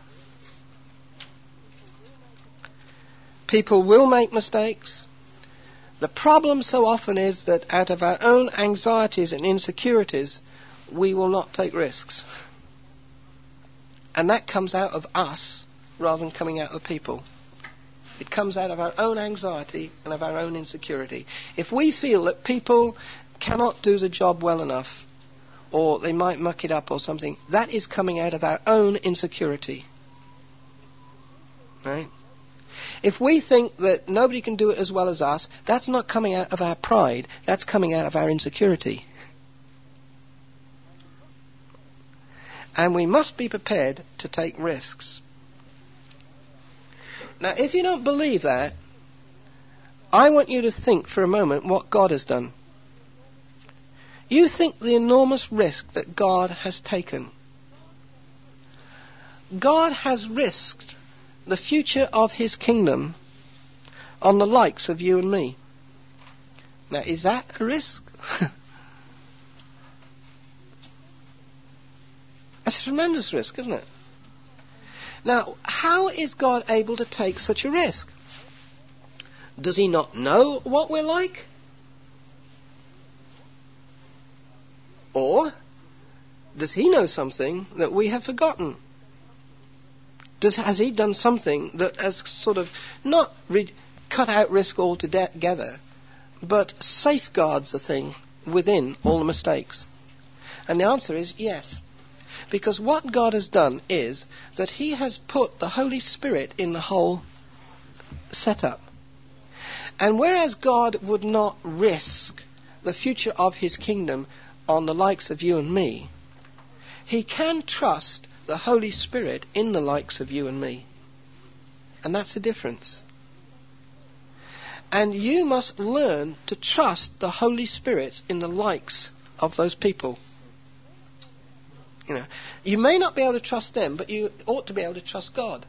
People will make mistakes. The problem so often is that out of our own anxieties and insecurities, we will not take risks. And that comes out of us rather than coming out of the people. It comes out of our own anxiety and of our own insecurity. If we feel that people cannot do the job well enough, or they might muck it up or something, that is coming out of our own insecurity. Right? If we think that nobody can do it as well as us, that's not coming out of our pride, that's coming out of our insecurity. And we must be prepared to take risks. Now, if you don't believe that, I want you to think for a moment what God has done. You think the enormous risk that God has taken. God has risked the future of his kingdom on the likes of you and me. Now, is that a risk? That's a tremendous risk, isn't it? Now, how is God able to take such a risk? Does he not know what we're like? Or does he know something that we have forgotten? Has he done something that has sort of not cut out risk altogether, but safeguards the thing within all the mistakes? And the answer is yes. Because what God has done is that He has put the Holy Spirit in the whole setup. And whereas God would not risk the future of His kingdom on the likes of you and me, He can trust the Holy Spirit in the likes of you and me. And that's the difference. And you must learn to trust the Holy Spirit in the likes of those people. You know, you may not be able to trust them, but you ought to be able to trust God.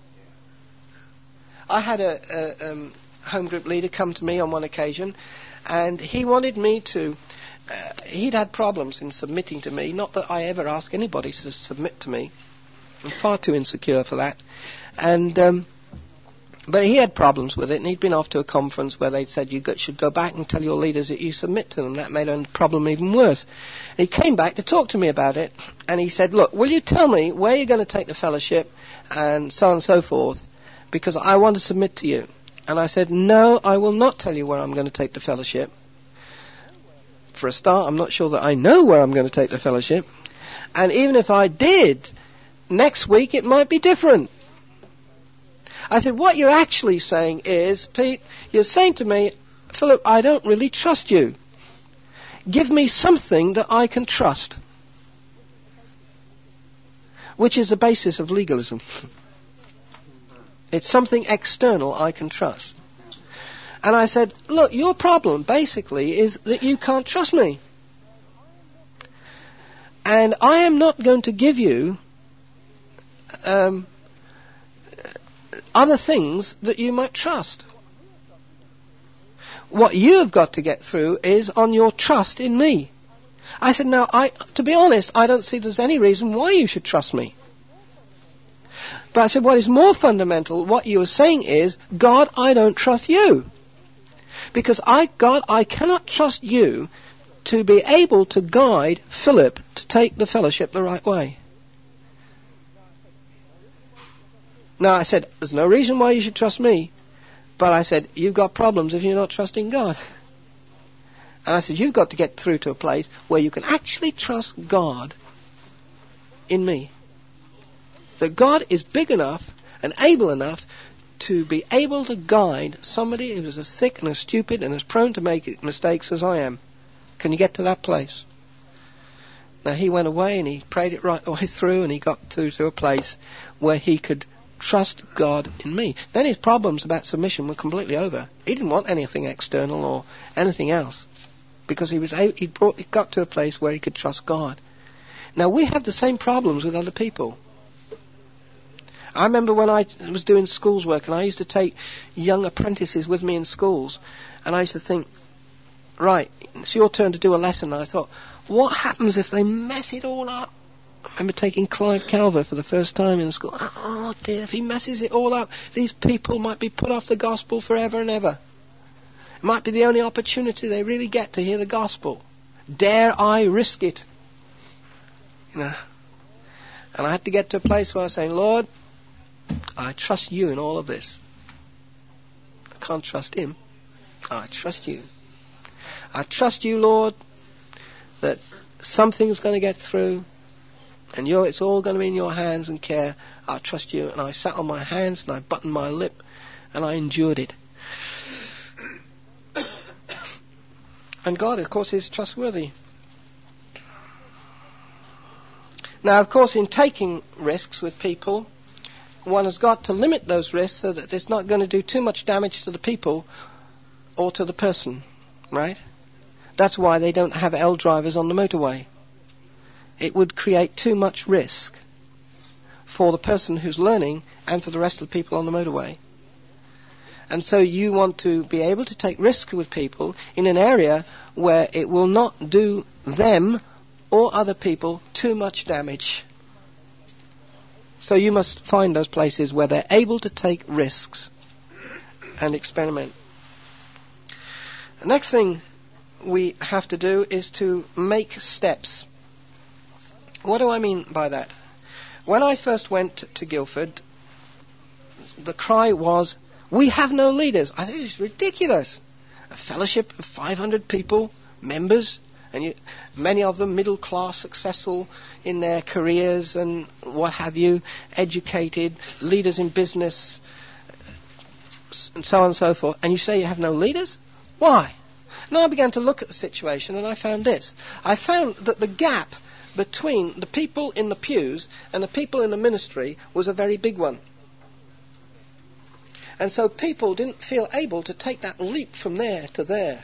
I had a home group leader come to me on one occasion, and he wanted me to... he'd had problems in submitting to me. Not that I ever ask anybody to submit to me. I'm far too insecure for that. And but he had problems with it, and he'd been off to a conference where they'd said you should go back and tell your leaders that you submit to them. That made the problem even worse. And he came back to talk to me about it, and he said, look, will you tell me where you're going to take the fellowship and so on and so forth, because I want to submit to you. And I said, no, I will not tell you where I'm going to take the fellowship. For a start, I'm not sure that I know where I'm going to take the fellowship. And even if I did, next week it might be different. I said, what you're actually saying is, Pete, you're saying to me, Philip, I don't really trust you. Give me something that I can trust. Which is the basis of legalism. It's something external I can trust. And I said, look, your problem basically is that you can't trust me. And I am not going to give you other things that you might trust. What you have got to get through is on your trust in me. I said, now, to be honest, I don't see there's any reason why you should trust me. But I said, what is more fundamental, what you are saying is, God, I don't trust you. Because God, I cannot trust you to be able to guide Philip to take the fellowship the right way. Now, I said, there's no reason why you should trust me. But I said, you've got problems if you're not trusting God. And I said, you've got to get through to a place where you can actually trust God in me. That God is big enough and able enough to be able to guide somebody who is as thick and as stupid and as prone to make mistakes as I am. Can you get to that place? Now, he went away and he prayed it right the way through, and he got through to a place where he could trust God in me. Then his problems about submission were completely over. He didn't want anything external or anything else, because he got to a place where he could trust God. Now, we have the same problems with other people. I remember when I was doing schools work, and I used to take young apprentices with me in schools, and I used to think, right, it's your turn to do a lesson. And I thought, what happens if they mess it all up? I remember taking Clive Calver for the first time in school. Oh dear, if he messes it all up, these people might be put off the gospel forever and ever. It might be the only opportunity they really get to hear the gospel. Dare I risk it? You know. And I had to get to a place where I was saying, Lord, I trust you in all of this. I can't trust him. I trust you. I trust you, Lord, that something's going to get through, and it's all going to be in your hands and care. I trust you. And I sat on my hands and I buttoned my lip and I endured it. And God, of course, is trustworthy. Now, of course, in taking risks with people, one has got to limit those risks so that it's not going to do too much damage to the people or to the person, right? That's why they don't have L drivers on the motorway. It would create too much risk for the person who's learning and for the rest of the people on the motorway. And so you want to be able to take risks with people in an area where it will not do them or other people too much damage. So you must find those places where they're able to take risks and experiment. The next thing we have to do is to make steps. What do I mean by that? When I first went to Guildford, the cry was, we have no leaders. I think it's ridiculous. a fellowship of 500 people, members, and many of them middle class, successful in their careers and what have you, educated, leaders in business, and so on and so forth. And you say you have no leaders? Why? And I began to look at the situation, and I found this. I found that the gap between the people in the pews and the people in the ministry was a very big one. And so people didn't feel able to take that leap from there to there.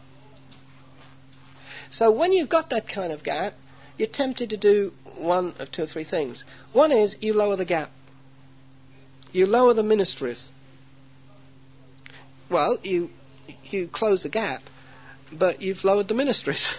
So when you've got that kind of gap, you're tempted to do one of two or three things. One is you lower the gap. You lower the ministries. Well, you close the gap, but you've lowered the ministries.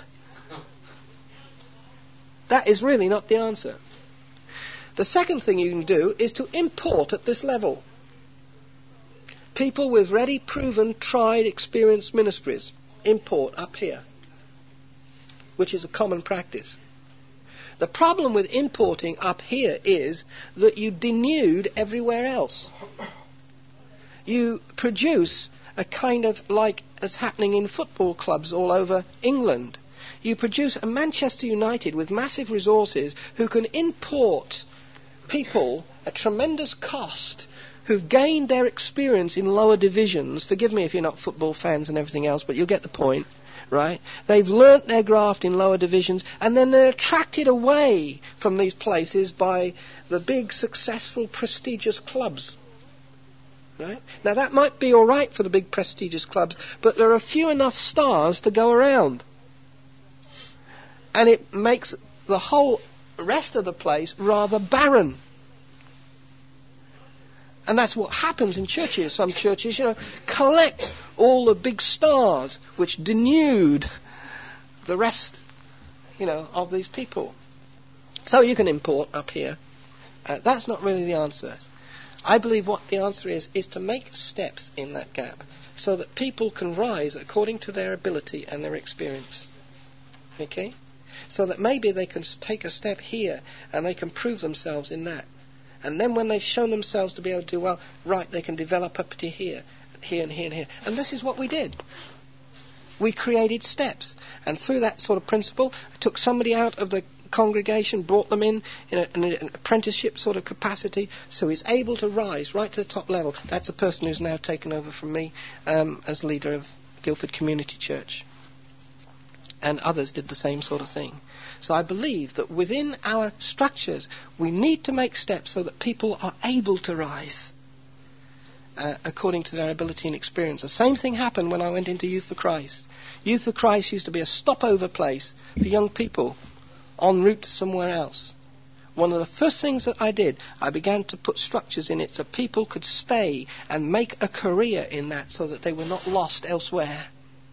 That is really not the answer. The second thing you can do is to import at this level people with ready, proven, tried, experienced ministries. Import up here, which is a common practice. The problem with importing up here is that you denude everywhere else. You produce a kind of like that's happening in football clubs all over England. You produce a Manchester United with massive resources who can import people at tremendous cost who've gained their experience in lower divisions. Forgive me if you're not football fans and everything else, but you'll get the point, right? They've learnt their graft in lower divisions, and then they're attracted away from these places by the big, successful, prestigious clubs. Right? Now that might be all right for the big, prestigious clubs, but there are few enough stars to go around. And it makes the whole rest of the place rather barren. And that's what happens in churches. Some churches, collect all the big stars which denude the rest, of these people. So you can import up here. That's not really the answer. I believe what the answer is to make steps in that gap so that people can rise according to their ability and their experience. Okay? So that maybe they can take a step here and they can prove themselves in that. And then when they've shown themselves to be able to do well, right, they can develop up to here and here and here. And this is what we did. We created steps. And through that sort of principle, I took somebody out of the congregation, brought them in an apprenticeship sort of capacity, so he's able to rise right to the top level. That's a person who's now taken over from me as leader of Guildford Community Church. And others did the same sort of thing. So I believe that within our structures, we need to make steps so that people are able to rise according to their ability and experience. The same thing happened when I went into Youth for Christ. Youth for Christ used to be a stopover place for young people en route to somewhere else. One of the first things that I did, I began to put structures in it so people could stay and make a career in that so that they were not lost elsewhere.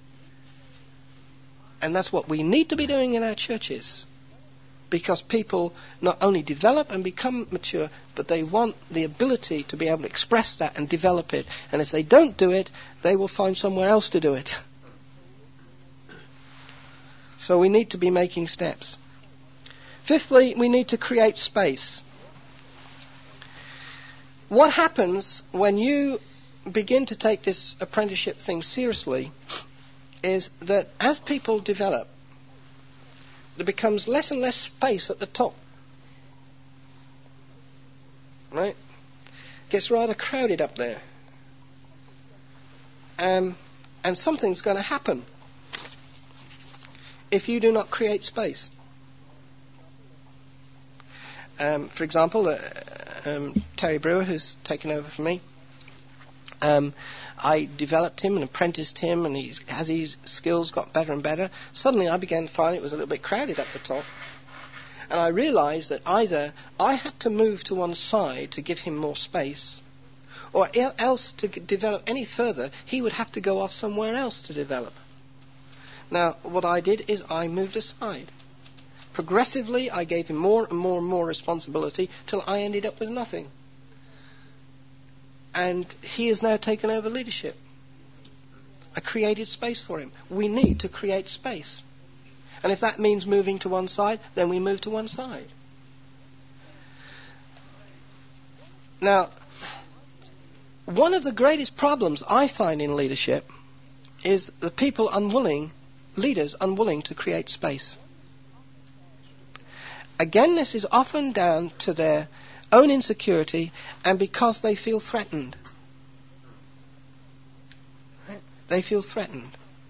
And that's what we need to be doing in our churches. Because people not only develop and become mature, but they want the ability to be able to express that and develop it. And if they don't do it, they will find somewhere else to do it. So we need to be making steps. Fifthly, we need to create space. What happens when you begin to take this apprenticeship thing seriously is that as people develop, there becomes less and less space at the top. Right? Gets rather crowded up there. And something's going to happen if you do not create space. For example, Terry Brewer, who's taken over from me, I developed him and apprenticed him, and as his skills got better and better, suddenly I began to find it was a little bit crowded up the top. And I realized that either I had to move to one side to give him more space, or else to develop any further, he would have to go off somewhere else to develop. Now, what I did is I moved aside. Progressively, I gave him more and more and more responsibility till I ended up with nothing. And he has now taken over leadership. I created space for him. We need to create space. And if that means moving to one side, then we move to one side. Now, one of the greatest problems I find in leadership is the leaders unwilling to create space. Again, this is often down to their own insecurity and because they feel threatened. They feel threatened.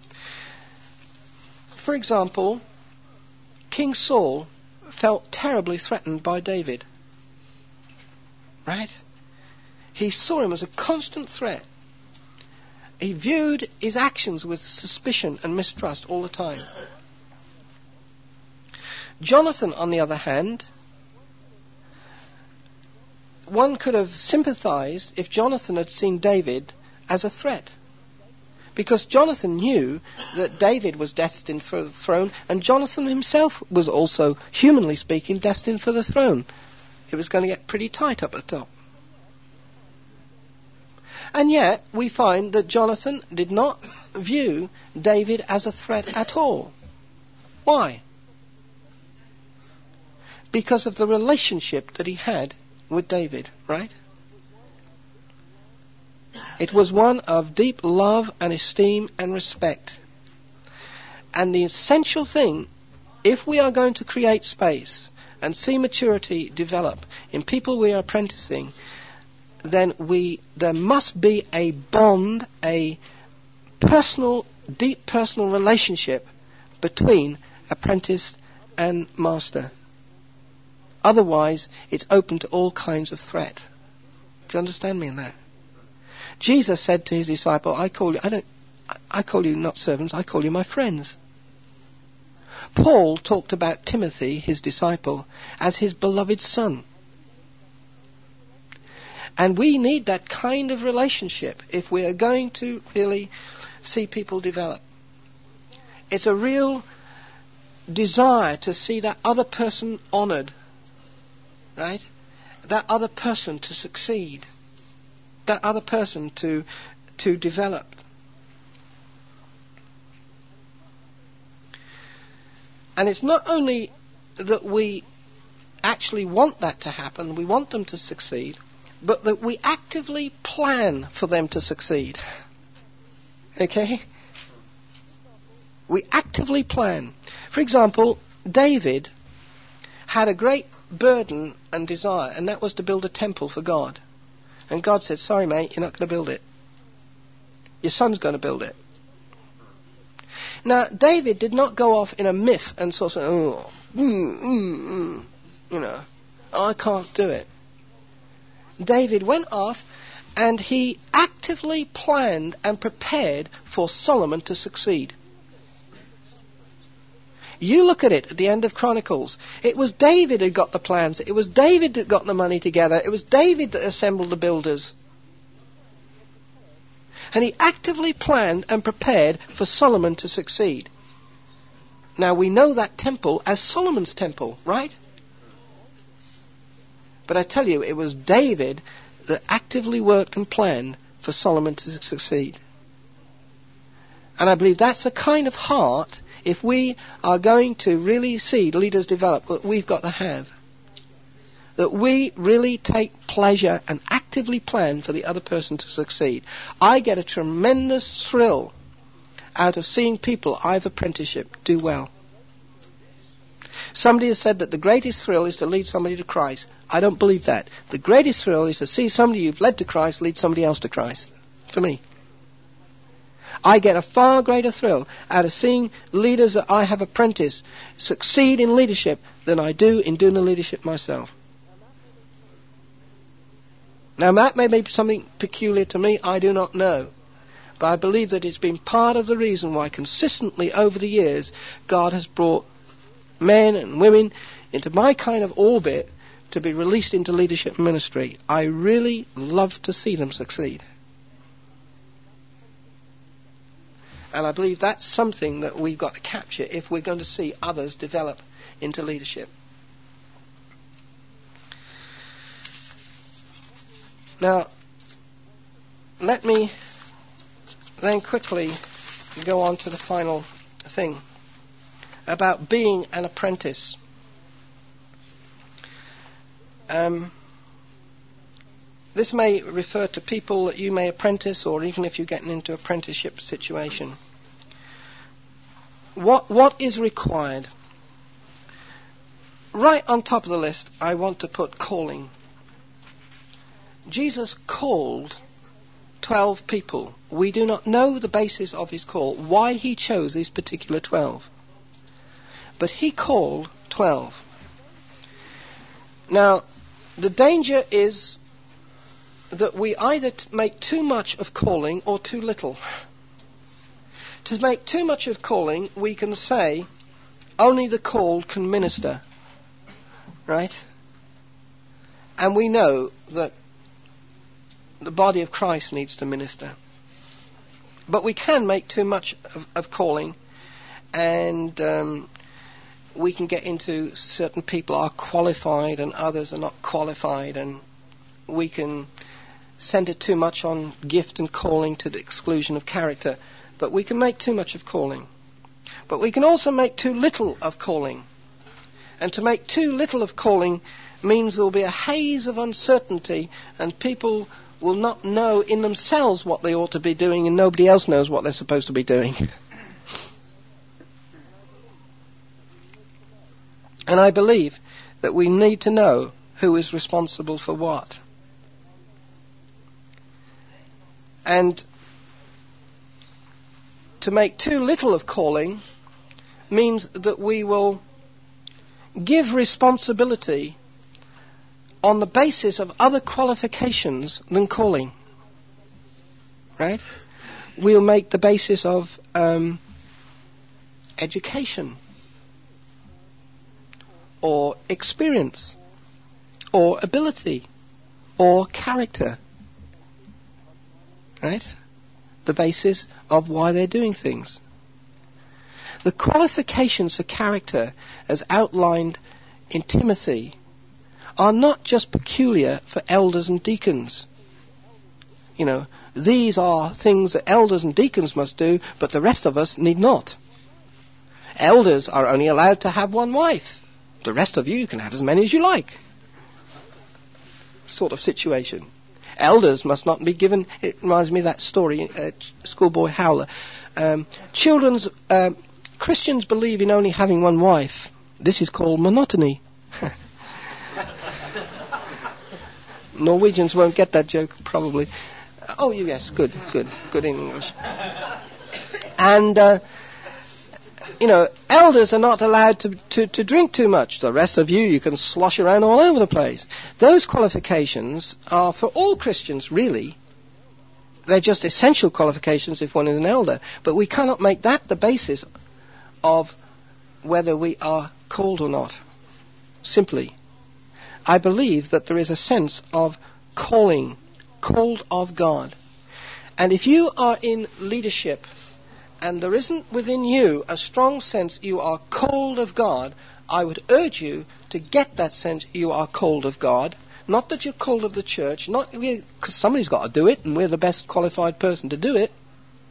For example, King Saul felt terribly threatened by David. Right? He saw him as a constant threat. He viewed his actions with suspicion and mistrust all the time. Jonathan, on the other hand, one could have sympathized if Jonathan had seen David as a threat. Because Jonathan knew that David was destined for the throne, and Jonathan himself was also, humanly speaking, destined for the throne. It was going to get pretty tight up at the top. And yet, we find that Jonathan did not view David as a threat at all. Why? Because of the relationship that he had with David, right? It was one of deep love and esteem and respect. And the essential thing, if we are going to create space and see maturity develop in people we are apprenticing, then there must be a bond, a personal, deep personal relationship between apprentice and master. Otherwise, it's open to all kinds of threat. Do you understand me in that? Jesus said to his disciple, I call you not servants, I call you my friends. Paul talked about Timothy, his disciple, as his beloved son. And we need that kind of relationship if we are going to really see people develop. It's a real desire to see that other person honored, right? That other person to succeed. That other person to develop. And it's not only that we actually want that to happen, we want them to succeed, but that we actively plan for them to succeed. Okay? We actively plan. For example, David had a great burden and desire, and that was to build a temple for God. And God said, sorry mate, you're not going to build it. Your son's going to build it. Now, David did not go off in a myth and sort of, I can't do it. David went off and he actively planned and prepared for Solomon to succeed. You look at it at the end of Chronicles. It was David who got the plans. It was David that got the money together. It was David that assembled the builders. And he actively planned and prepared for Solomon to succeed. Now we know that temple as Solomon's temple, right? But I tell you, it was David that actively worked and planned for Solomon to succeed. And I believe that's a kind of heart, if we are going to really see leaders develop, that we've got to have. That we really take pleasure and actively plan for the other person to succeed. I get a tremendous thrill out of seeing people I've apprenticeship do well. Somebody has said that the greatest thrill is to lead somebody to Christ. I don't believe that. The greatest thrill is to see somebody you've led to Christ lead somebody else to Christ. For me. I get a far greater thrill out of seeing leaders that I have apprenticed succeed in leadership than I do in doing the leadership myself. Now that may be something peculiar to me, I do not know. But I believe that it's been part of the reason why consistently over the years God has brought men and women into my kind of orbit to be released into leadership ministry. I really love to see them succeed. And I believe that's something that we've got to capture if we're going to see others develop into leadership. Now, let me then quickly go on to the final thing about being an apprentice. This may refer to people that you may apprentice, or even if you're getting into apprenticeship situation. What is required? Right on top of the list, I want to put calling. Jesus called 12 people. We do not know the basis of his call, why he chose these particular 12. But he called 12. Now, the danger is that we either make too much of calling or too little. To make too much of calling, we can say, only the called can minister. Right? And we know that the body of Christ needs to minister. But we can make too much of calling, and we can get into certain people are qualified and others are not qualified, and we can center too much on gift and calling to the exclusion of character. But we can make too much of calling. But we can also make too little of calling. And to make too little of calling means there will be a haze of uncertainty, and people will not know in themselves what they ought to be doing, and nobody else knows what they're supposed to be doing. And I believe that we need to know who is responsible for what. And to make too little of calling means that we will give responsibility on the basis of other qualifications than calling. Right? We'll make the basis of education, or experience, or ability, or character. Right? The basis of why they're doing things. The qualifications for character, as outlined in Timothy, are not just peculiar for elders and deacons. You know, these are things that elders and deacons must do, but the rest of us need not. Elders are only allowed to have one wife. The rest of you can have as many as you like. Sort of situation. Elders must not be given, it reminds me of that story, Schoolboy Howler. Christians believe in only having one wife. This is called monotony. Norwegians won't get that joke, probably. Oh, yes, good English. And, elders are not allowed to drink too much. The rest of you can slosh around all over the place. Those qualifications are for all Christians, really. They're just essential qualifications if one is an elder. But we cannot make that the basis of whether we are called or not. Simply. I believe that there is a sense of calling, called of God. And if you are in leadership and there isn't within you a strong sense you are called of God, I would urge you to get that sense you are called of God. Not that you're called of the church, not because somebody's got to do it and we're the best qualified person to do it,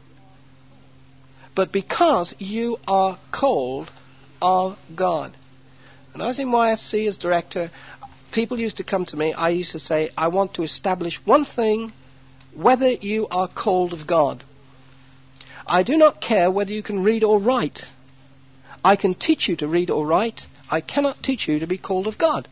but because you are called of God. And I was in YFC as director. People used to come to me, I used to say, I want to establish one thing, whether you are called of God. I do not care whether you can read or write. I can teach you to read or write. I cannot teach you to be called of God.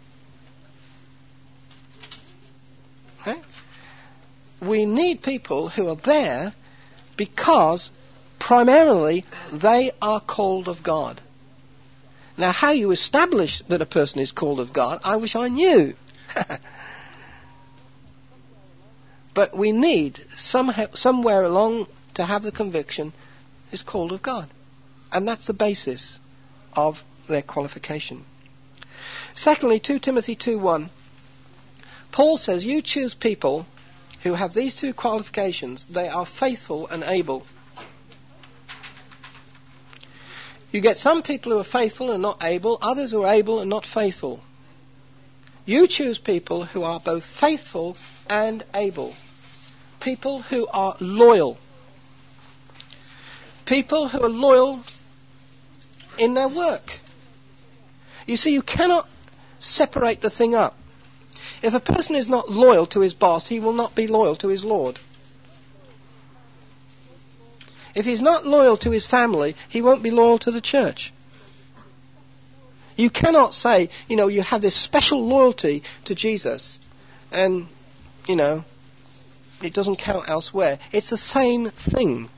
Okay? We need people who are there because primarily they are called of God. Now, how you establish that a person is called of God, I wish I knew. But we need somewhere along to have the conviction is called of God. And that's the basis of their qualification. Secondly, 2 Timothy 2:1, Paul says, you choose people who have these two qualifications. They are faithful and able. You get some people who are faithful and not able, others who are able and not faithful. You choose people who are both faithful and able. People who are loyal. People who are loyal in their work. You see, you cannot separate the thing up. If a person is not loyal to his boss, he will not be loyal to his Lord. If he's not loyal to his family, he won't be loyal to the church. You cannot say, you have this special loyalty to Jesus and, it doesn't count elsewhere. It's the same thing.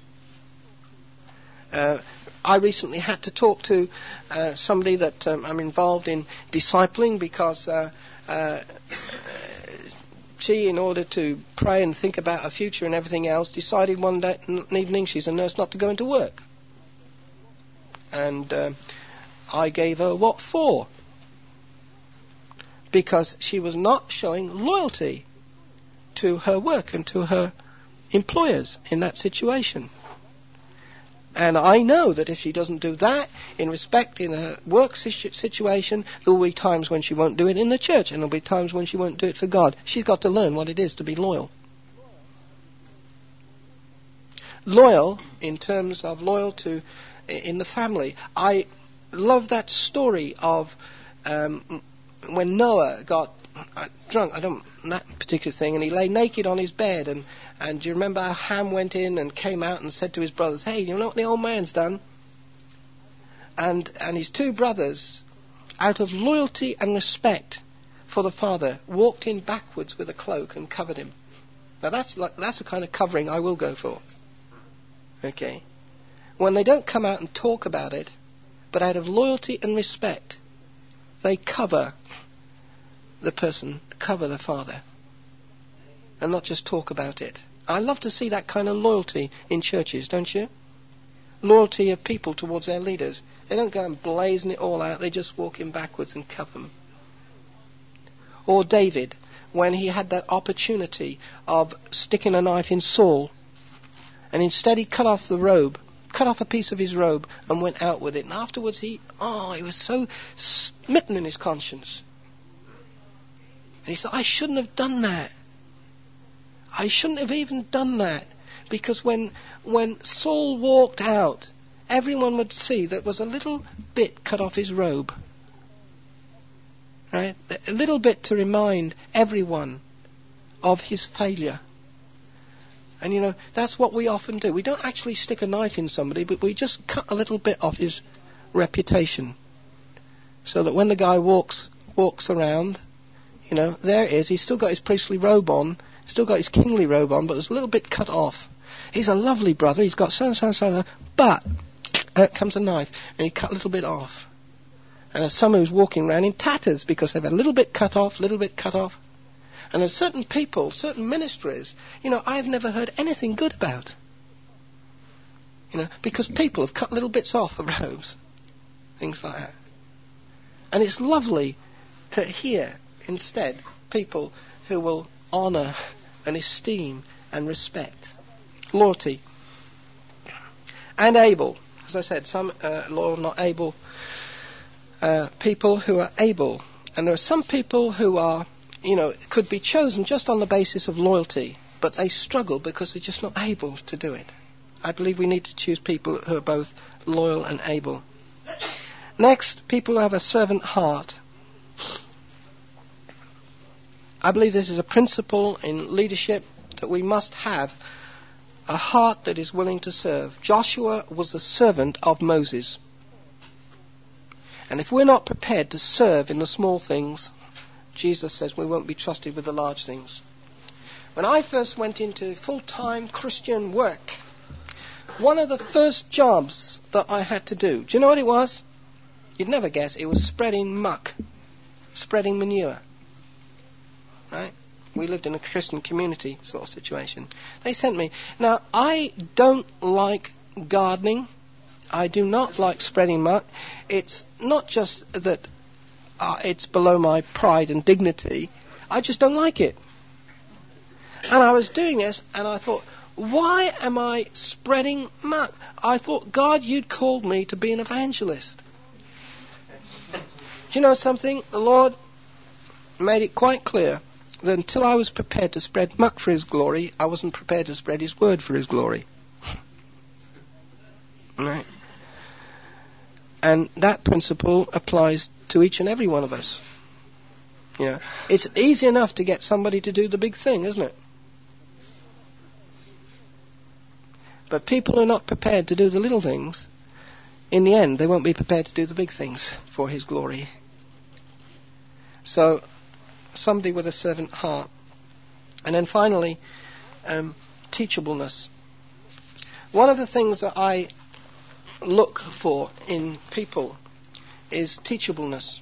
I recently had to talk to somebody that I'm involved in discipling because she, in order to pray and think about her future and everything else, decided one evening, she's a nurse, not to go into work. And I gave her what for? Because she was not showing loyalty to her work and to her employers in that situation. And I know that if she doesn't do that in respect in her work situation, there will be times when she won't do it in the church, and there will be times when she won't do it for God. She's got to learn what it is to be loyal. Loyal in terms of loyal to in the family. I love that story of when Noah got drunk, that particular thing, and he lay naked on his bed, and do you remember how Ham went in and came out and said to his brothers, hey, you know what the old man's done? And his two brothers, out of loyalty and respect for the father, walked in backwards with a cloak and covered him. Now that's the kind of covering I will go for. Okay? When they don't come out and talk about it, but out of loyalty and respect, they cover the person, cover the father, and not just talk about it. I love to see that kind of loyalty in churches, don't you? Loyalty of people towards their leaders. They don't go and blazing it all out, they just walk in backwards and cover them. Or David, when he had that opportunity of sticking a knife in Saul, and instead he cut off a piece of his robe and went out with it. And afterwards he was so smitten in his conscience. And he said, I shouldn't have done that. I shouldn't have even done that. Because when Saul walked out, everyone would see that was a little bit cut off his robe. Right? A little bit to remind everyone of his failure. And that's what we often do. We don't actually stick a knife in somebody, but we just cut a little bit off his reputation. So that when the guy walks around, there it is. He's still got his priestly robe on, still got his kingly robe on, but there's a little bit cut off. He's a lovely brother. He's got so, but out comes a knife, and he cut a little bit off. And there's someone who's walking around in tatters because they've had a little bit cut off. And there's certain people, certain ministries, I've never heard anything good about. Because people have cut little bits off of robes. Things like that. And it's lovely to hear, instead, people who will honour and esteem and respect. Loyalty. And able. As I said, some loyal, not able. People who are able. And there are some people who are, could be chosen just on the basis of loyalty, but they struggle because they're just not able to do it. I believe we need to choose people who are both loyal and able. Next, people who have a servant heart. I believe this is a principle in leadership that we must have a heart that is willing to serve. Joshua was the servant of Moses. And if we're not prepared to serve in the small things, Jesus says we won't be trusted with the large things. When I first went into full-time Christian work, one of the first jobs that I had to do you know what it was? You'd never guess. It was spreading muck, spreading manure. Right? We lived in a Christian community sort of situation. They sent me. Now, I don't like gardening. I do not like spreading muck. It's not just that it's below my pride and dignity. I just don't like it. And I was doing this, and I thought, why am I spreading muck? I thought, God, you'd called me to be an evangelist. Do you know something? The Lord made it quite clear that until I was prepared to spread muck for His glory, I wasn't prepared to spread His word for His glory. Right? And that principle applies to each and every one of us. You know, it's easy enough to get somebody to do the big thing, isn't it? But people who are not prepared to do the little things, in the end, they won't be prepared to do the big things for His glory. So, somebody with a servant heart. And then finally, teachableness. One of the things that I look for in people is teachableness.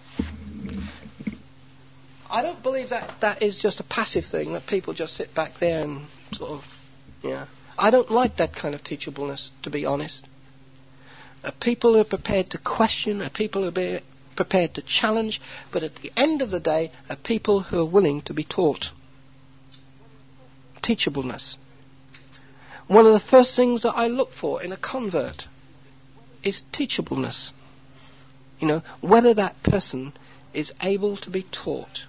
I don't believe that is just a passive thing, that people just sit back there and sort of, I don't like that kind of teachableness, to be honest. People who are prepared to question, people who are prepared to challenge, but at the end of the day, are people who are willing to be taught. Teachableness. One of the first things that I look for in a convert is teachableness. Whether that person is able to be taught.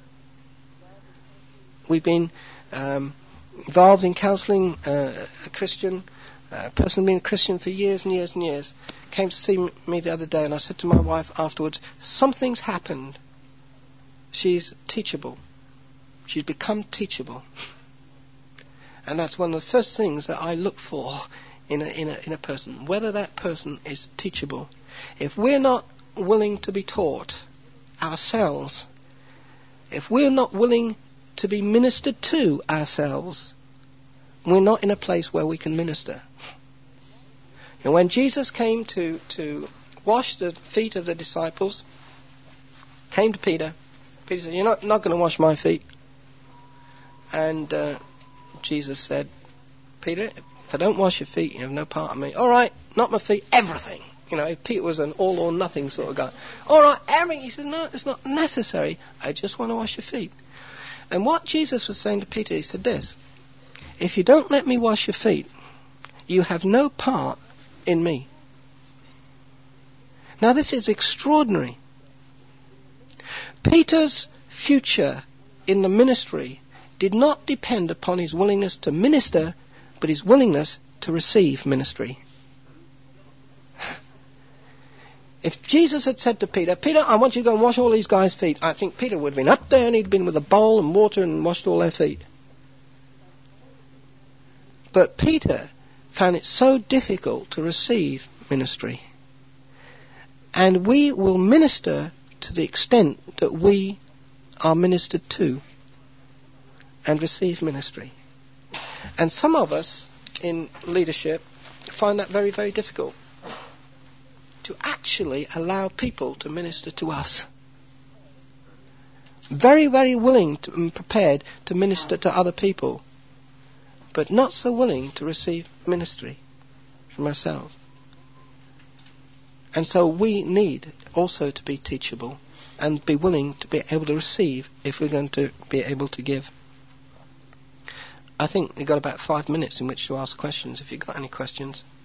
We've been involved in counselling a Christian, a person who's been a Christian for years and years and years, came to see me the other day, and I said to my wife afterwards, something's happened. She's teachable. She's become teachable. And that's one of the first things that I look for in a person, whether that person is teachable. If we're not willing to be taught ourselves, if we're not willing to be ministered to ourselves, we're not in a place where we can minister. When Jesus came to wash the feet of the disciples, came to Peter. Peter said, "You're not going to wash my feet." And Jesus said, "Peter, if I don't wash your feet, you have no part of me." "All right, not my feet, everything." Peter was an all or nothing sort of guy. "All right, everything." He says, "No, it's not necessary. I just want to wash your feet." And what Jesus was saying to Peter, he said this: if you don't let me wash your feet, you have no part in me. Now this is extraordinary. Peter's future in the ministry did not depend upon his willingness to minister, but his willingness to receive ministry. If Jesus had said to Peter, "Peter, I want you to go and wash all these guys' feet," I think Peter would have been up there and he'd been with a bowl and water and washed all their feet. But Peter found it so difficult to receive ministry. And we will minister to the extent that we are ministered to and receive ministry. And some of us in leadership find that very, very difficult, to actually allow people to minister to us. Very, very willing and prepared to minister to other people, but not so willing to receive ministry from ourselves. And so we need also to be teachable and be willing to be able to receive if we're going to be able to give. I think we've got about 5 minutes in which to ask questions, if you've got any questions.